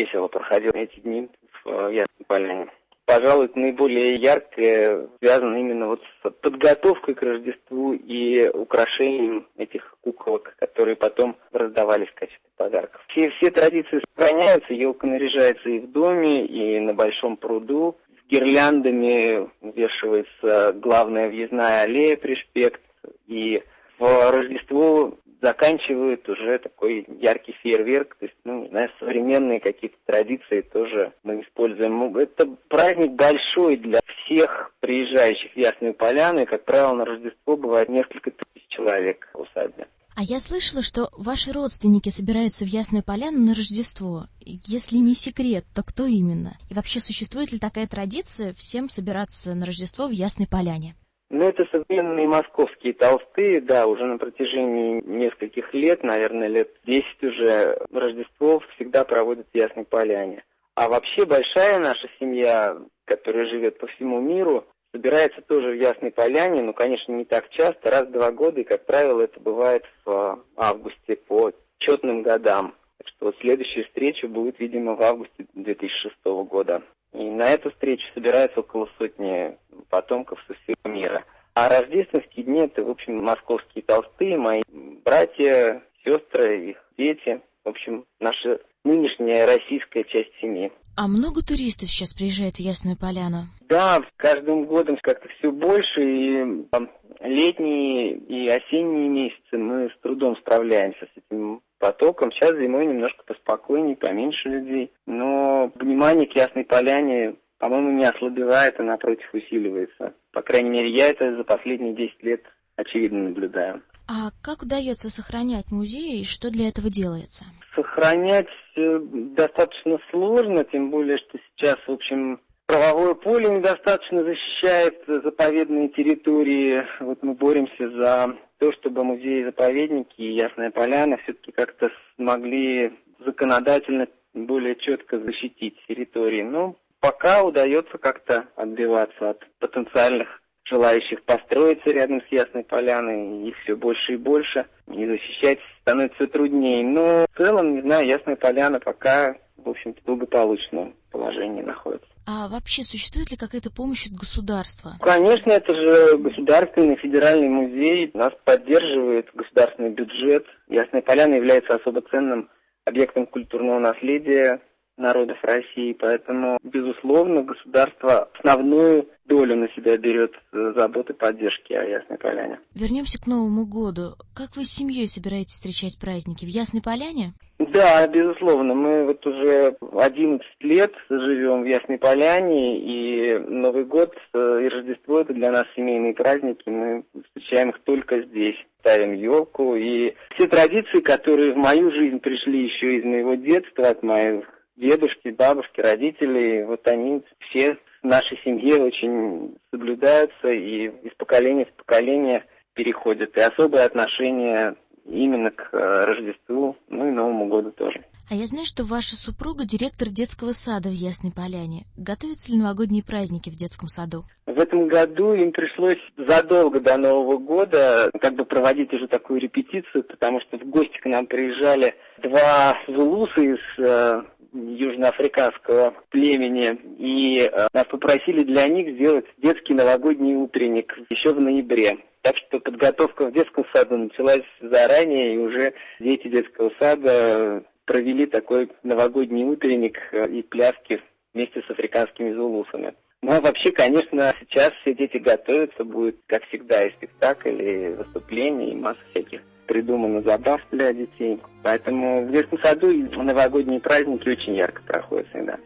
весело проходил эти дни в Ясной Поляне. Пожалуй, наиболее яркое связано именно вот с подготовкой к Рождеству и украшением этих куколок, которые потом раздавались в качестве подарков. Все, все традиции сохраняются, елка наряжается и в доме, и на большом пруду. С гирляндами вешивается главная въездная аллея Пришпект, и в Рождество заканчивают уже такой яркий фейерверк, то есть, ну, не знаю, современные какие-то традиции тоже мы используем. Это праздник большой для всех приезжающих в Ясную Поляну, и, как правило, на Рождество бывает несколько тысяч человек в усадьбе. А я слышала, что ваши родственники собираются в Ясную Поляну на Рождество. Если не секрет, то кто именно? И вообще, существует ли такая традиция всем собираться на Рождество в Ясной Поляне? Ну, это современные московские толстые, да, уже на протяжении нескольких лет, наверное, лет десять уже, Рождество всегда проводят в Ясной Поляне. А вообще большая наша семья, которая живет по всему миру, собирается тоже в Ясной Поляне, но, конечно, не так часто, раз в два года, и, как правило, это бывает в августе по четным годам. Так что вот следующая встреча будет, видимо, в августе две тысячи шестого года. И на эту встречу собирается около сотни потомков со всего мира. А рождественские дни — это, в общем, московские толстые, мои братья, сестры, их дети. В общем, наша нынешняя российская часть семьи. А много туристов сейчас приезжает в Ясную Поляну? Да, с каждым годом как-то все больше, и там, летние и осенние месяцы мы с трудом справляемся с этим потоком. Сейчас зимой немножко поспокойнее, поменьше людей. Но внимание к Ясной Поляне, по-моему, не ослабевает, а напротив усиливается. По крайней мере, я это за последние десять лет очевидно наблюдаю. А как удается сохранять музей и что для этого делается? Сохранять достаточно сложно, тем более, что сейчас, в общем, правовое поле недостаточно защищает заповедные территории. Вот мы боремся за то, чтобы музеи-заповедники и Ясная Поляна все-таки как-то смогли законодательно более четко защитить территории. Но пока удается как-то отбиваться от потенциальных желающих построиться рядом с Ясной Поляной, их все больше и больше, и защищать становится все труднее. Но в целом, не знаю, Ясная Поляна пока, в общем-то, в благополучном положении находится. А вообще существует ли какая-то помощь от государства? Конечно, это же государственный федеральный музей, нас поддерживает государственный бюджет. Ясная Поляна является особо ценным объектом культурного наследия народов России, поэтому, безусловно, государство основную долю на себя берет заботы поддержки о Ясной Поляне. Вернемся к Новому году. Как вы с семьей собираетесь встречать праздники? В Ясной Поляне? Да, безусловно. Мы вот уже одиннадцать лет живем в Ясной Поляне, и Новый год и Рождество — это для нас семейные праздники. Мы встречаем их только здесь. Ставим елку, и все традиции, которые в мою жизнь пришли еще из моего детства, от моих дедушки, бабушки, родителей, вот они все в нашей семье очень соблюдаются и из поколения в поколение переходят. И особое отношение именно к Рождеству, ну и Новому году тоже. А я знаю, что ваша супруга директор детского сада в Ясной Поляне. Готовятся ли новогодние праздники в детском саду? В этом году им пришлось задолго до Нового года как бы проводить уже такую репетицию, потому что в гости к нам приезжали два зулуса из э, южноафриканского племени, и э, нас попросили для них сделать детский новогодний утренник еще в ноябре. Так что подготовка в детском саду началась заранее, и уже дети детского сада провели такой новогодний утренник и пляски вместе с африканскими зулусами. Ну а вообще, конечно, сейчас все дети готовятся, будет, как всегда, и спектакль, и выступления, и масса всяких придумано забав для детей. Поэтому в детском саду новогодние праздники очень ярко проходят всегда.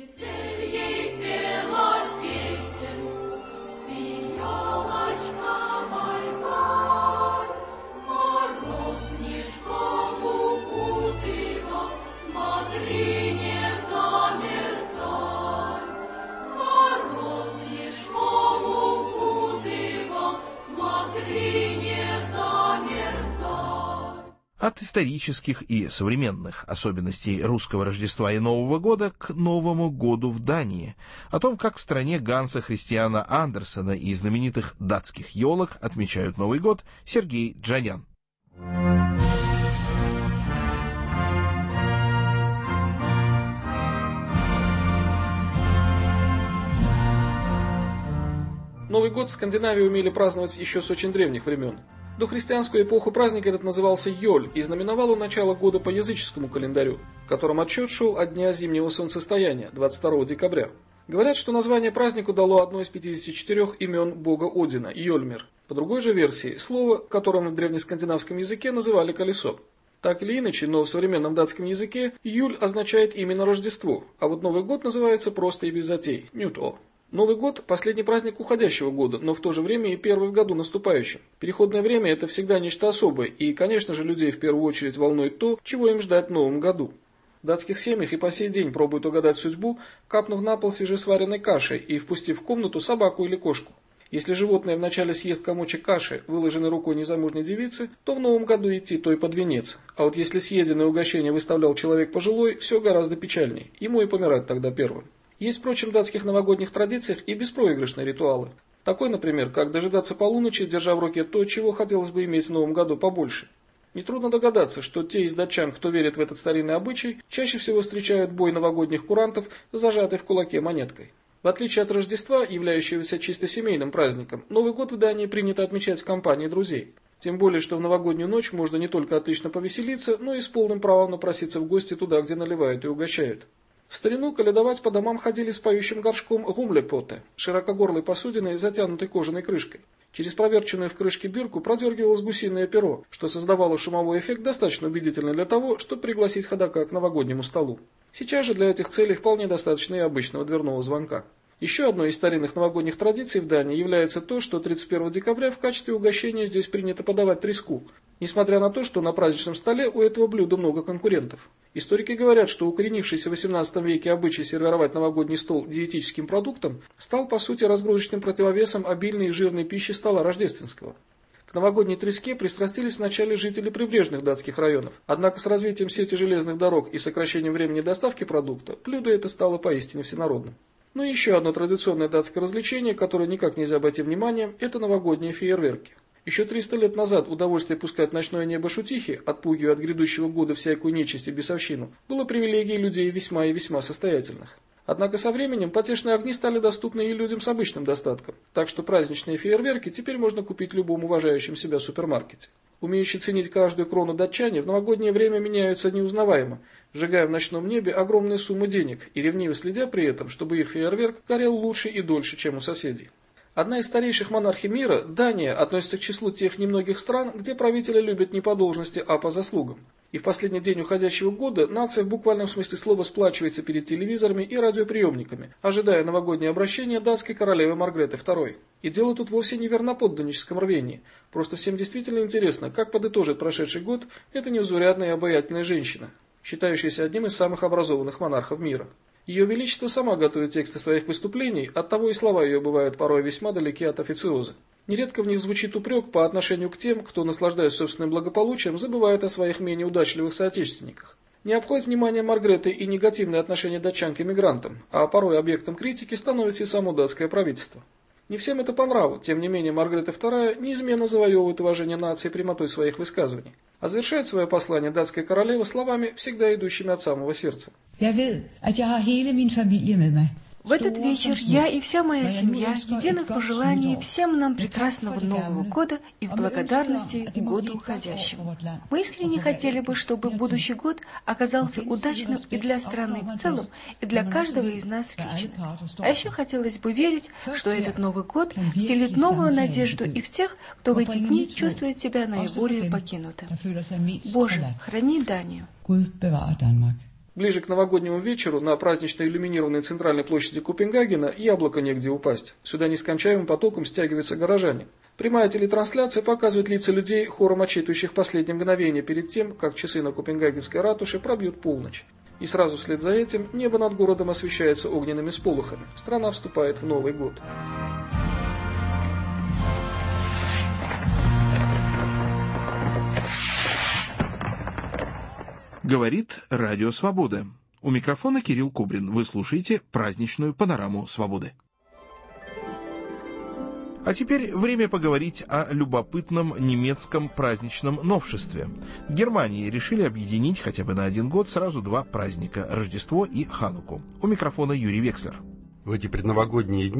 От исторических и современных особенностей русского Рождества и Нового года к Новому году в Дании. О том, как в стране Ганса Христиана Андерсена и знаменитых датских елок отмечают Новый год, Сергей Джанян. Новый год в Скандинавии умели праздновать еще с очень древних времен. До христианскую эпоху праздник этот назывался Йоль и знаменовал он начало года по языческому календарю, в котором отсчет шел от дня зимнего солнцестояния, двадцать второго декабря. Говорят, что название празднику дало одно из пятидесяти четырёх имен бога Одина – Йольмир. По другой же версии, слово, которым в древнескандинавском языке называли колесо. Так или иначе, но в современном датском языке Юль означает именно Рождество, а вот Новый год называется просто и без затей – Нюто. Новый год – последний праздник уходящего года, но в то же время и первый в году наступающем. Переходное время – это всегда нечто особое, и, конечно же, людей в первую очередь волнует то, чего им ждать в новом году. В датских семьях и по сей день пробуют угадать судьбу, капнув на пол свежесваренной кашей и впустив в комнату собаку или кошку. Если животное вначале съест комочек каши, выложенный рукой незамужней девицы, то в новом году идти той под венец. А вот если съеденное угощение выставлял человек пожилой, все гораздо печальней. Ему и помирать тогда первым. Есть, впрочем, в датских новогодних традициях и беспроигрышные ритуалы. Такой, например, как дожидаться полуночи, держа в руке то, чего хотелось бы иметь в новом году побольше. Нетрудно догадаться, что те из датчан, кто верит в этот старинный обычай, чаще всего встречают бой новогодних курантов, зажатой в кулаке монеткой. В отличие от Рождества, являющегося чисто семейным праздником, Новый год в Дании принято отмечать в компании друзей. Тем более, что в новогоднюю ночь можно не только отлично повеселиться, но и с полным правом напроситься в гости туда, где наливают и угощают. В старину колядовать по домам ходили с поющим горшком гумлепоте, широкогорлой посудиной, затянутой кожаной крышкой. Через проверченную в крышке дырку продергивалось гусиное перо, что создавало шумовой эффект достаточно убедительный для того, чтобы пригласить ходока к новогоднему столу. Сейчас же для этих целей вполне достаточно и обычного дверного звонка. Еще одной из старинных новогодних традиций в Дании является то, что тридцать первого декабря в качестве угощения здесь принято подавать треску, несмотря на то, что на праздничном столе у этого блюда много конкурентов. Историки говорят, что укоренившийся в восемнадцатом веке обычай сервировать новогодний стол диетическим продуктом стал по сути разгрузочным противовесом обильной и жирной пищи стола рождественского. К новогодней треске пристрастились вначале жители прибрежных датских районов, однако с развитием сети железных дорог и сокращением времени доставки продукта блюдо это стало поистине всенародным. Ну и еще одно традиционное датское развлечение, которое никак нельзя обойти вниманием, это новогодние фейерверки. Еще триста лет назад удовольствие пускать в ночное небо шутихи, отпугивая от грядущего года всякую нечисть и бесовщину, было привилегией людей весьма и весьма состоятельных. Однако со временем потешные огни стали доступны и людям с обычным достатком, так что праздничные фейерверки теперь можно купить в любом уважающем себя супермаркете. Умеющие ценить каждую крону датчане в новогоднее время меняются неузнаваемо, сжигая в ночном небе огромные суммы денег и ревниво следя при этом, чтобы их фейерверк горел лучше и дольше, чем у соседей. Одна из старейших монархий мира, Дания, относится к числу тех немногих стран, где правители любят не по должности, а по заслугам. И в последний день уходящего года нация в буквальном смысле слова сплачивается перед телевизорами и радиоприемниками, ожидая новогоднее обращение датской королевы Маргреты второй. И дело тут вовсе не в верноподданническом рвении. Просто всем действительно интересно, как подытожит прошедший год эта неузурядная и обаятельная женщина, считающаяся одним из самых образованных монархов мира. Ее Величество сама готовит тексты своих выступлений, оттого и слова ее бывают порой весьма далеки от официоза. Нередко в них звучит упрек по отношению к тем, кто, наслаждаясь собственным благополучием, забывает о своих менее удачливых соотечественниках. Не обходит внимание Маргреты и негативное отношение датчан к эмигрантам, а порой объектом критики становится и само датское правительство. Не всем это по нраву, тем не менее Маргрета вторая неизменно завоевывает уважение нации прямотой своих высказываний, а завершает свое послание датская королева словами, всегда идущими от самого сердца. В этот вечер я и вся моя семья едины в пожелании всем нам прекрасного Нового года и в благодарности к году уходящему. Мы искренне хотели бы, чтобы будущий год оказался удачным и для страны в целом, и для каждого из нас лично. А еще хотелось бы верить, что этот Новый год вселит новую надежду и в тех, кто в эти дни чувствует себя наиболее покинутым. Боже, храни Данию. Ближе к новогоднему вечеру на празднично иллюминированной центральной площади Копенгагена яблоко негде упасть. Сюда нескончаемым потоком стягиваются горожане. Прямая телетрансляция показывает лица людей, хором отчитывающих последние мгновения перед тем, как часы на Копенгагенской ратуше пробьют полночь. И сразу вслед за этим небо над городом освещается огненными сполохами. Страна вступает в Новый год. Говорит Радио Свобода. У микрофона Кирилл Кубрин. Вы слушаете праздничную панораму свободы. А теперь время поговорить о любопытном немецком праздничном новшестве. В Германии решили объединить хотя бы на один год сразу два праздника – Рождество и Хануку. У микрофона Юрий Векслер. В эти предновогодние дни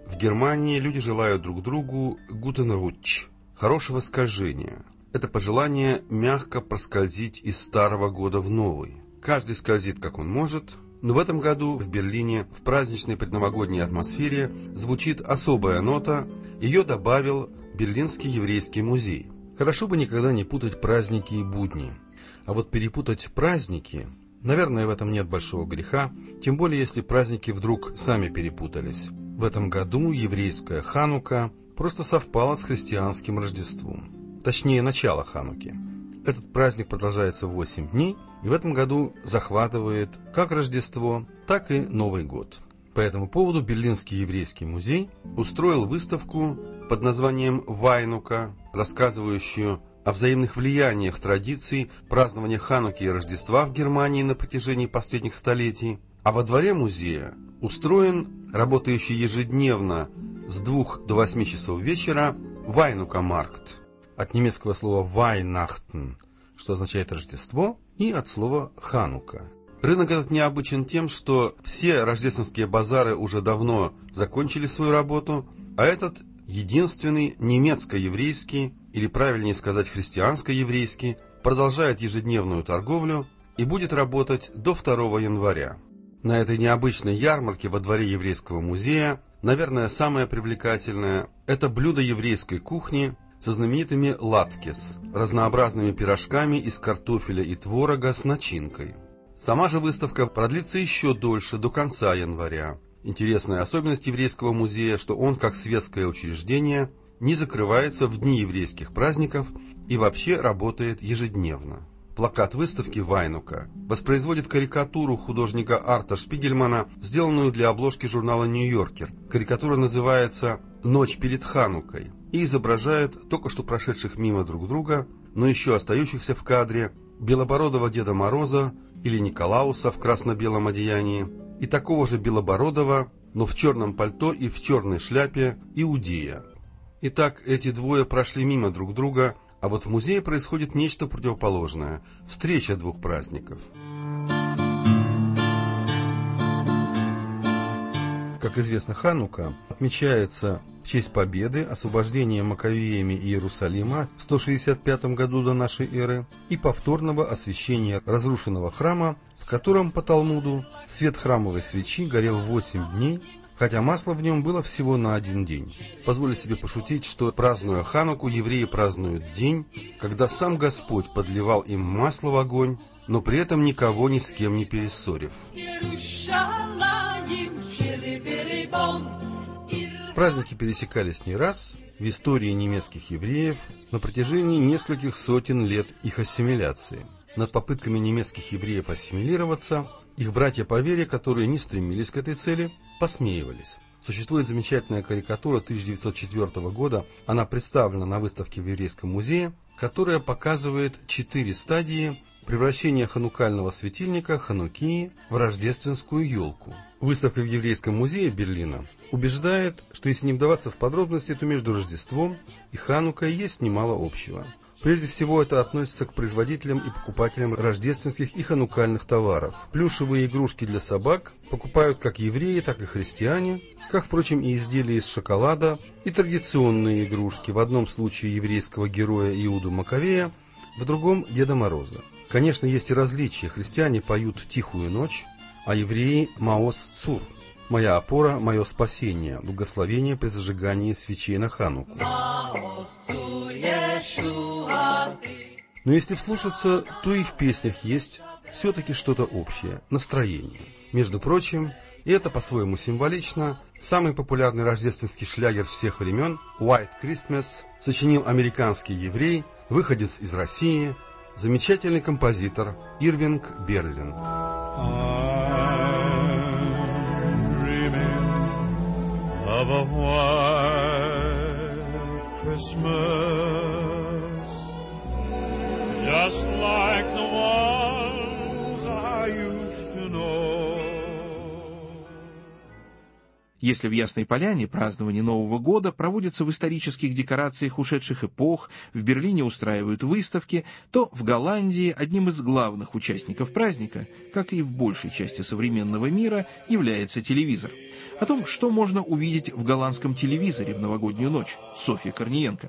В Германии люди желают друг другу «Guten Rutsch» – хорошего скольжения. Это пожелание мягко проскользить из старого года в новый. Каждый скользит, как он может, но в этом году в Берлине в праздничной предновогодней атмосфере звучит особая нота, ее добавил Берлинский еврейский музей. Хорошо бы никогда не путать праздники и будни, а вот перепутать праздники, наверное, в этом нет большого греха, тем более если праздники вдруг сами перепутались. В этом году еврейская Ханука просто совпала с христианским Рождеством, точнее начало Хануки. Этот праздник продолжается восемь дней и в этом году захватывает как Рождество, так и Новый год. По этому поводу Берлинский еврейский музей устроил выставку под названием «Вайнука», рассказывающую о взаимных влияниях традиций празднования Хануки и Рождества в Германии на протяжении последних столетий. А во дворе музея устроен, работающий ежедневно с двух до восьми часов вечера, «Вайнука-маркт». От немецкого слова «Weihnachten», что означает «Рождество», и от слова «Ханука». Рынок этот необычен тем, что все рождественские базары уже давно закончили свою работу, а этот единственный немецко-еврейский, или правильнее сказать христианско-еврейский, продолжает ежедневную торговлю и будет работать до второго января. На этой необычной ярмарке во дворе еврейского музея, наверное, самое привлекательное – это блюдо еврейской кухни со знаменитыми латкес, разнообразными пирожками из картофеля и творога с начинкой. Сама же выставка продлится еще дольше, до конца января. Интересная особенность еврейского музея, что он, как светское учреждение, не закрывается в дни еврейских праздников и вообще работает ежедневно. Плакат выставки «Вайнука» воспроизводит карикатуру художника Арта Шпигельмана, сделанную для обложки журнала «Нью-Йоркер». Карикатура называется «Ночь перед Ханукой» и изображает только что прошедших мимо друг друга, но еще остающихся в кадре, белобородого Деда Мороза или Николауса в красно-белом одеянии и такого же белобородого, но в черном пальто и в черной шляпе Иудея. Итак, эти двое прошли мимо друг друга, а вот в музее происходит нечто противоположное – встреча двух праздников. Как известно, Ханука отмечается в честь победы, освобождения Маковеями Иерусалима в сто шестьдесят пятом году до нашей эры и повторного освящения разрушенного храма, в котором, по Талмуду, свет храмовой свечи горел восемь дней, хотя масло в нем было всего на один день. Позволю себе пошутить, что, празднуя Хануку, евреи празднуют день, когда сам Господь подливал им масло в огонь, но при этом никого ни с кем не перессорив. Праздники пересекались не раз в истории немецких евреев на протяжении нескольких сотен лет их ассимиляции. Над попытками немецких евреев ассимилироваться их братья по вере, которые не стремились к этой цели, посмеивались. Существует замечательная карикатура тысяча девятьсот четвёртого года, она представлена на выставке в Еврейском музее, которая показывает четыре стадии превращения ханукального светильника Ханукии в рождественскую елку. Выставка в Еврейском музее Берлина убеждает, что если не вдаваться в подробности, то между Рождеством и Ханукой есть немало общего. Прежде всего, это относится к производителям и покупателям рождественских и ханукальных товаров. Плюшевые игрушки для собак покупают как евреи, так и христиане, как, впрочем, и изделия из шоколада, и традиционные игрушки, в одном случае еврейского героя Иуду Маковея, в другом – Деда Мороза. Конечно, есть и различия. Христиане поют «Тихую ночь», а евреи – «Маос Цур». «Моя опора, мое спасение», благословение при зажигании свечей на Хануку. Но если вслушаться, то и в песнях есть все-таки что-то общее – настроение. Между прочим, и это по-своему символично, самый популярный рождественский шлягер всех времен «White Christmas» сочинил американский еврей, выходец из России, замечательный композитор Ирвинг Берлин. Of a white Christmas, just like the ones I used to know. Если в Ясной Поляне празднование Нового года проводится в исторических декорациях ушедших эпох, в Берлине устраивают выставки, то в Голландии одним из главных участников праздника, как и в большей части современного мира, является телевизор. О том, что можно увидеть в голландском телевизоре в новогоднюю ночь, Софья Корниенко.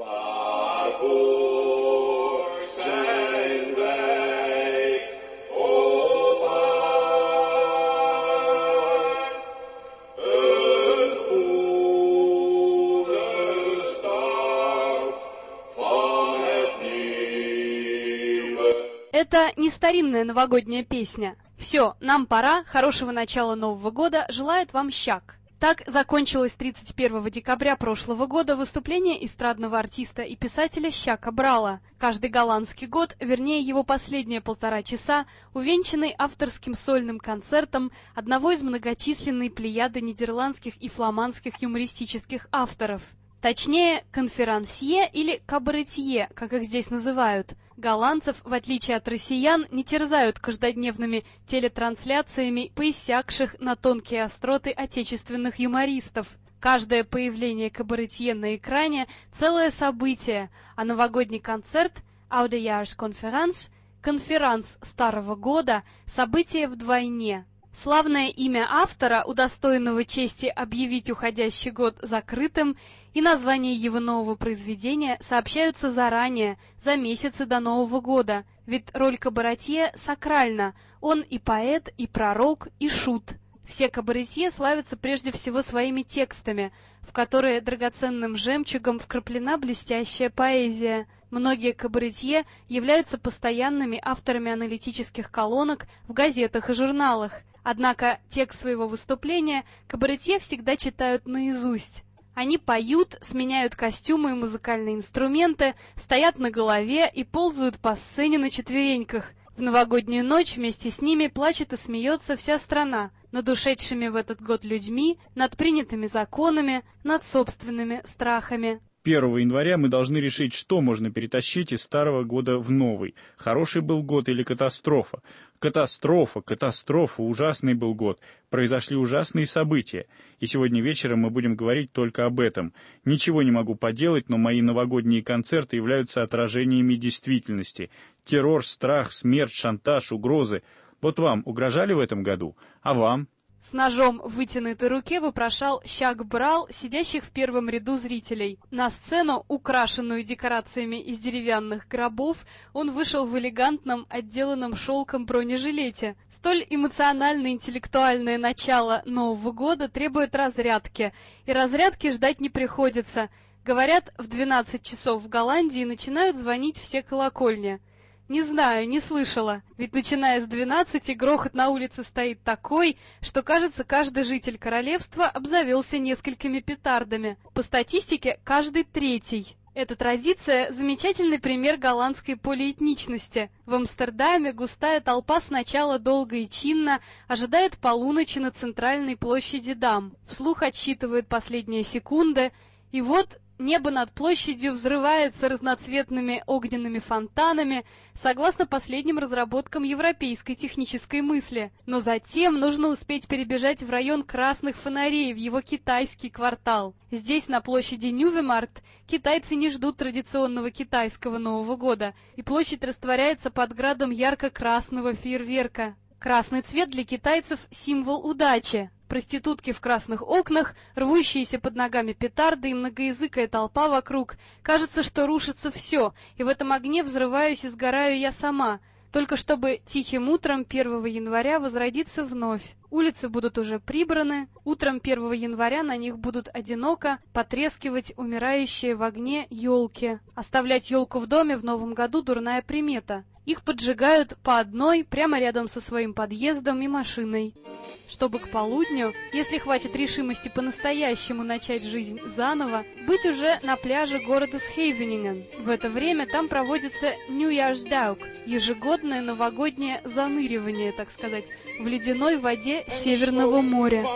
Это не старинная новогодняя песня. Все, нам пора, хорошего начала Нового года, желает вам Щак. Так закончилось тридцать первого декабря прошлого года выступление эстрадного артиста и писателя Щака Брала. Каждый голландский год, вернее его последние полтора часа, увенчанный авторским сольным концертом одного из многочисленной плеяды нидерландских и фламандских юмористических авторов. Точнее, конферансье или кабаретье, как их здесь называют. Голландцев, в отличие от россиян, не терзают каждодневными телетрансляциями поиссякших на тонкие остроты отечественных юмористов. Каждое появление кабаретье на экране – целое событие, а новогодний концерт «Oudejaarsconferentie» – конферанс Старого года – событие вдвойне. Славное имя автора, удостоенного чести объявить уходящий год закрытым, и название его нового произведения сообщаются заранее, за месяцы до Нового года, ведь роль кабаретье сакральна, он и поэт, и пророк, и шут. Все кабаретье славятся прежде всего своими текстами, в которые драгоценным жемчугом вкраплена блестящая поэзия. Многие кабаретье являются постоянными авторами аналитических колонок в газетах и журналах. Однако текст своего выступления кабаретье всегда читают наизусть. Они поют, сменяют костюмы и музыкальные инструменты, стоят на голове и ползают по сцене на четвереньках. В новогоднюю ночь вместе с ними плачет и смеется вся страна, над ушедшими в этот год людьми, над принятыми законами, над собственными страхами. первого января мы должны решить, что можно перетащить из старого года в новый. Хороший был год или катастрофа? Катастрофа, катастрофа, ужасный был год. Произошли ужасные события. И сегодня вечером мы будем говорить только об этом. Ничего не могу поделать, но мои новогодние концерты являются отражениями действительности. Террор, страх, смерть, шантаж, угрозы. Вот вам угрожали в этом году? А вам? С ножом в вытянутой руке вопрошал Щак Брал сидящих в первом ряду зрителей. На сцену, украшенную декорациями из деревянных гробов, он вышел в элегантном, отделанном шелком бронежилете. Столь эмоционально-интеллектуальное начало Нового года требует разрядки, и разрядки ждать не приходится. Говорят, в двенадцать часов в Голландии начинают звонить все колокольни. Не знаю, не слышала, ведь начиная с двенадцати грохот на улице стоит такой, что, кажется, каждый житель королевства обзавелся несколькими петардами. По статистике, каждый третий. Эта традиция – замечательный пример голландской полиэтничности. В Амстердаме густая толпа сначала долго и чинно ожидает полуночи на центральной площади Дам, вслух отсчитывает последние секунды, и вот небо над площадью взрывается разноцветными огненными фонтанами, согласно последним разработкам европейской технической мысли. Но затем нужно успеть перебежать в район красных фонарей, в его китайский квартал. Здесь, на площади Нювемаркт, китайцы не ждут традиционного китайского Нового года, и площадь растворяется под градом ярко-красного фейерверка. Красный цвет для китайцев – символ удачи. Проститутки в красных окнах, рвущиеся под ногами петарды и многоязыкая толпа вокруг. Кажется, что рушится все, и в этом огне взрываюсь и сгораю я сама, только чтобы тихим утром первого января возродиться вновь. Улицы будут уже прибраны, утром первого января на них будут одиноко потрескивать умирающие в огне елки. Оставлять елку в доме в новом году – дурная примета. Их поджигают по одной прямо рядом со своим подъездом и машиной. Чтобы к полудню, если хватит решимости по-настоящему начать жизнь заново, быть уже на пляже города Схейвенинген. В это время там проводится Nieuwjaarsduik, ежегодное новогоднее заныривание, так сказать, в ледяной воде Северного моря.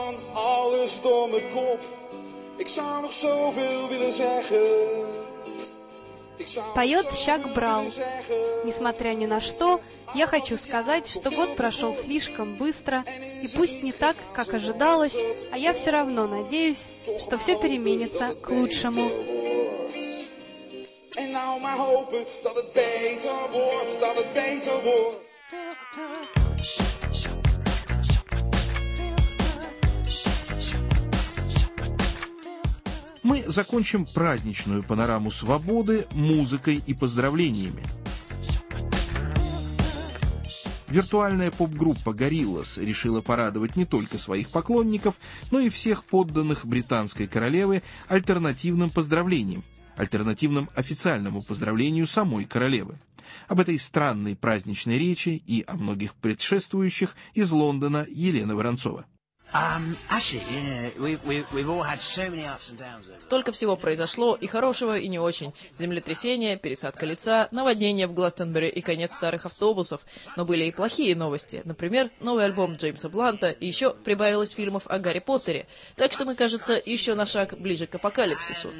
Поет Шак Брал. Несмотря ни на что, я хочу сказать, что год прошел слишком быстро, и пусть не так, как ожидалось, а я все равно надеюсь, что все переменится к лучшему. Мы закончим праздничную панораму свободы музыкой и поздравлениями. Виртуальная поп-группа Gorillaz решила порадовать не только своих поклонников, но и всех подданных британской королевы альтернативным поздравлением, альтернативным официальному поздравлению самой королевы. Об этой странной праздничной речи и о многих предшествующих из Лондона Елена Воронцова. Столько всего произошло, и хорошего, и не очень. Землетрясение, пересадка лица, наводнение в Гластонбери и конец старых автобусов. Но были и плохие новости. Например, новый альбом Джеймса Бланта, и еще прибавилось фильмов о Гарри Поттере. Так что мы, кажется, еще на шаг ближе к апокалипсису.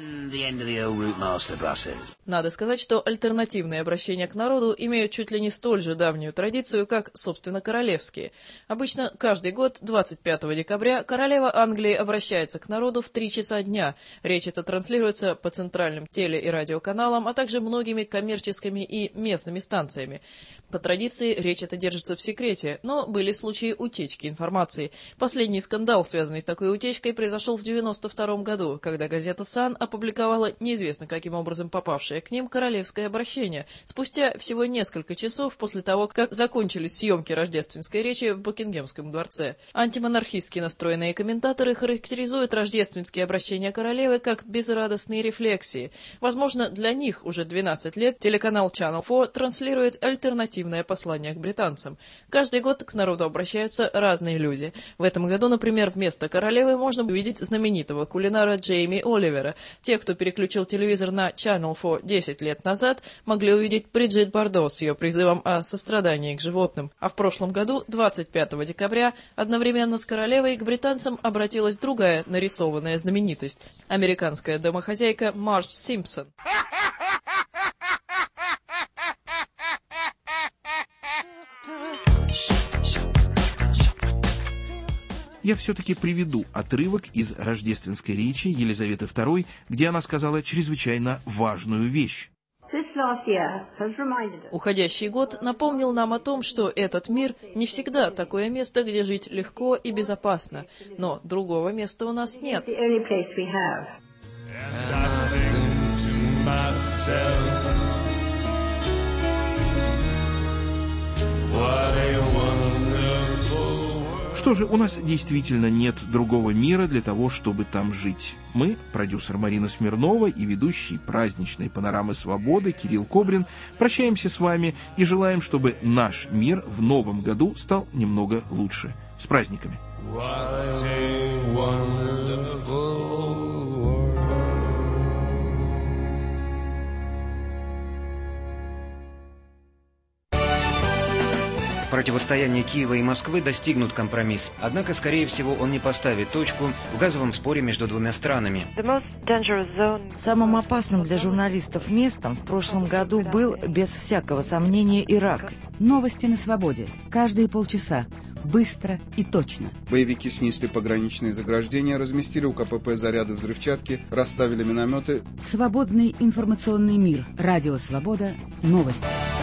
Надо сказать, что альтернативные обращения к народу имеют чуть ли не столь же давнюю традицию, как, собственно, королевские. Обычно каждый год, двадцать пятого декабря, королева Англии обращается к народу в три часа дня. Речь эта транслируется по центральным теле- и радиоканалам, а также многими коммерческими и местными станциями. По традиции, речь эта держится в секрете, но были случаи утечки информации. Последний скандал, связанный с такой утечкой, произошел в девяносто втором году, когда газета «Сан» опубликовала неизвестно каким образом попавшее к ним королевское обращение, спустя всего несколько часов после того, как закончились съемки рождественской речи в Букингемском дворце. Антимонархистски настроенные комментаторы характеризуют рождественские обращения королевы как безрадостные рефлексии. Возможно, для них уже двенадцать лет телеканал Channel четыре транслирует альтернативные послание к британцам. Каждый год к народу обращаются разные люди. В этом году, например, вместо королевы можно увидеть знаменитого кулинара Джейми Оливера. Те, кто переключил телевизор на Channel четыре десять лет назад, могли увидеть Бриджит Бардо с ее призывом о сострадании к животным. А в прошлом году, двадцать пятого декабря, одновременно с королевой к британцам обратилась другая нарисованная знаменитость – американская домохозяйка Мардж Симпсон. Я все-таки приведу отрывок из рождественской речи Елизаветы второй, где она сказала чрезвычайно важную вещь. Уходящий год напомнил нам о том, что этот мир не всегда такое место, где жить легко и безопасно. Но другого места у нас нет. Что же, у нас действительно нет другого мира для того, чтобы там жить. Мы, продюсер Марина Смирнова и ведущий праздничной панорамы свободы Кирилл Кобрин, прощаемся с вами и желаем, чтобы наш мир в новом году стал немного лучше. С праздниками! В противостоянии Киева и Москвы достигнут компромисс. Однако, скорее всего, он не поставит точку в газовом споре между двумя странами. Самым опасным для журналистов местом в прошлом году был, без всякого сомнения, Ирак. Новости на свободе. Каждые полчаса. Быстро и точно. Боевики снесли пограничные заграждения, разместили у ка пэ пэ заряды взрывчатки, расставили минометы. Свободный информационный мир. Радио «Свобода». Новости.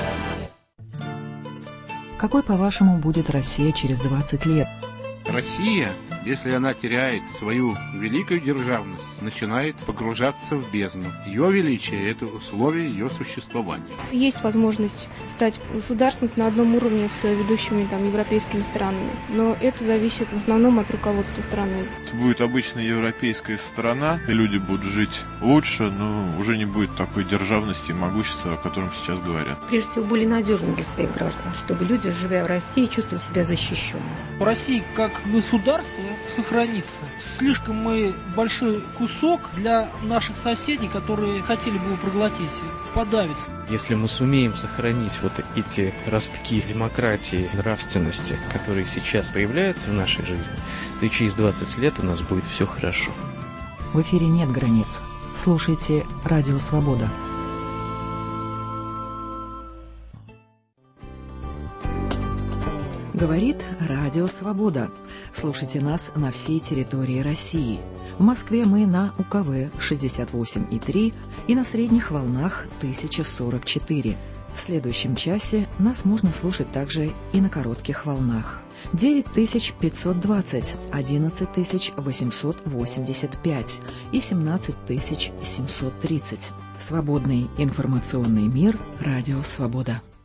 Какой, по-вашему, будет Россия через двадцать лет? Россия, если она теряет свою великую державность, начинает погружаться в бездну. Ее величие – это условие ее существования. Есть возможность стать государством на одном уровне с ведущими там, европейскими странами, но это зависит в основном от руководства страны. Это будет обычная европейская страна, и люди будут жить лучше, но уже не будет такой державности и могущества, о котором сейчас говорят. Прежде всего, были надежны для своих граждан, чтобы люди, живя в России, чувствовали себя защищенными. В России как государство сохранится. Слишком мы большой кусок для наших соседей, которые хотели бы его проглотить, подавиться. Если мы сумеем сохранить вот эти ростки демократии, нравственности, которые сейчас появляются в нашей жизни, то и через двадцать лет у нас будет все хорошо. В эфире нет границ. Слушайте «Радио Свобода». Говорит Радио Свобода. Слушайте нас на всей территории России. В Москве мы на У Ка Вэ шестьдесят восемь и три и на средних волнах тысяча сорок четыре. В следующем часе нас можно слушать также и на коротких волнах. девять тысяч пятьсот двадцать, одиннадцать тысяч восемьсот восемьдесят пять и семнадцать тысяч семьсот тридцать. Свободный информационный мир. Радио Свобода.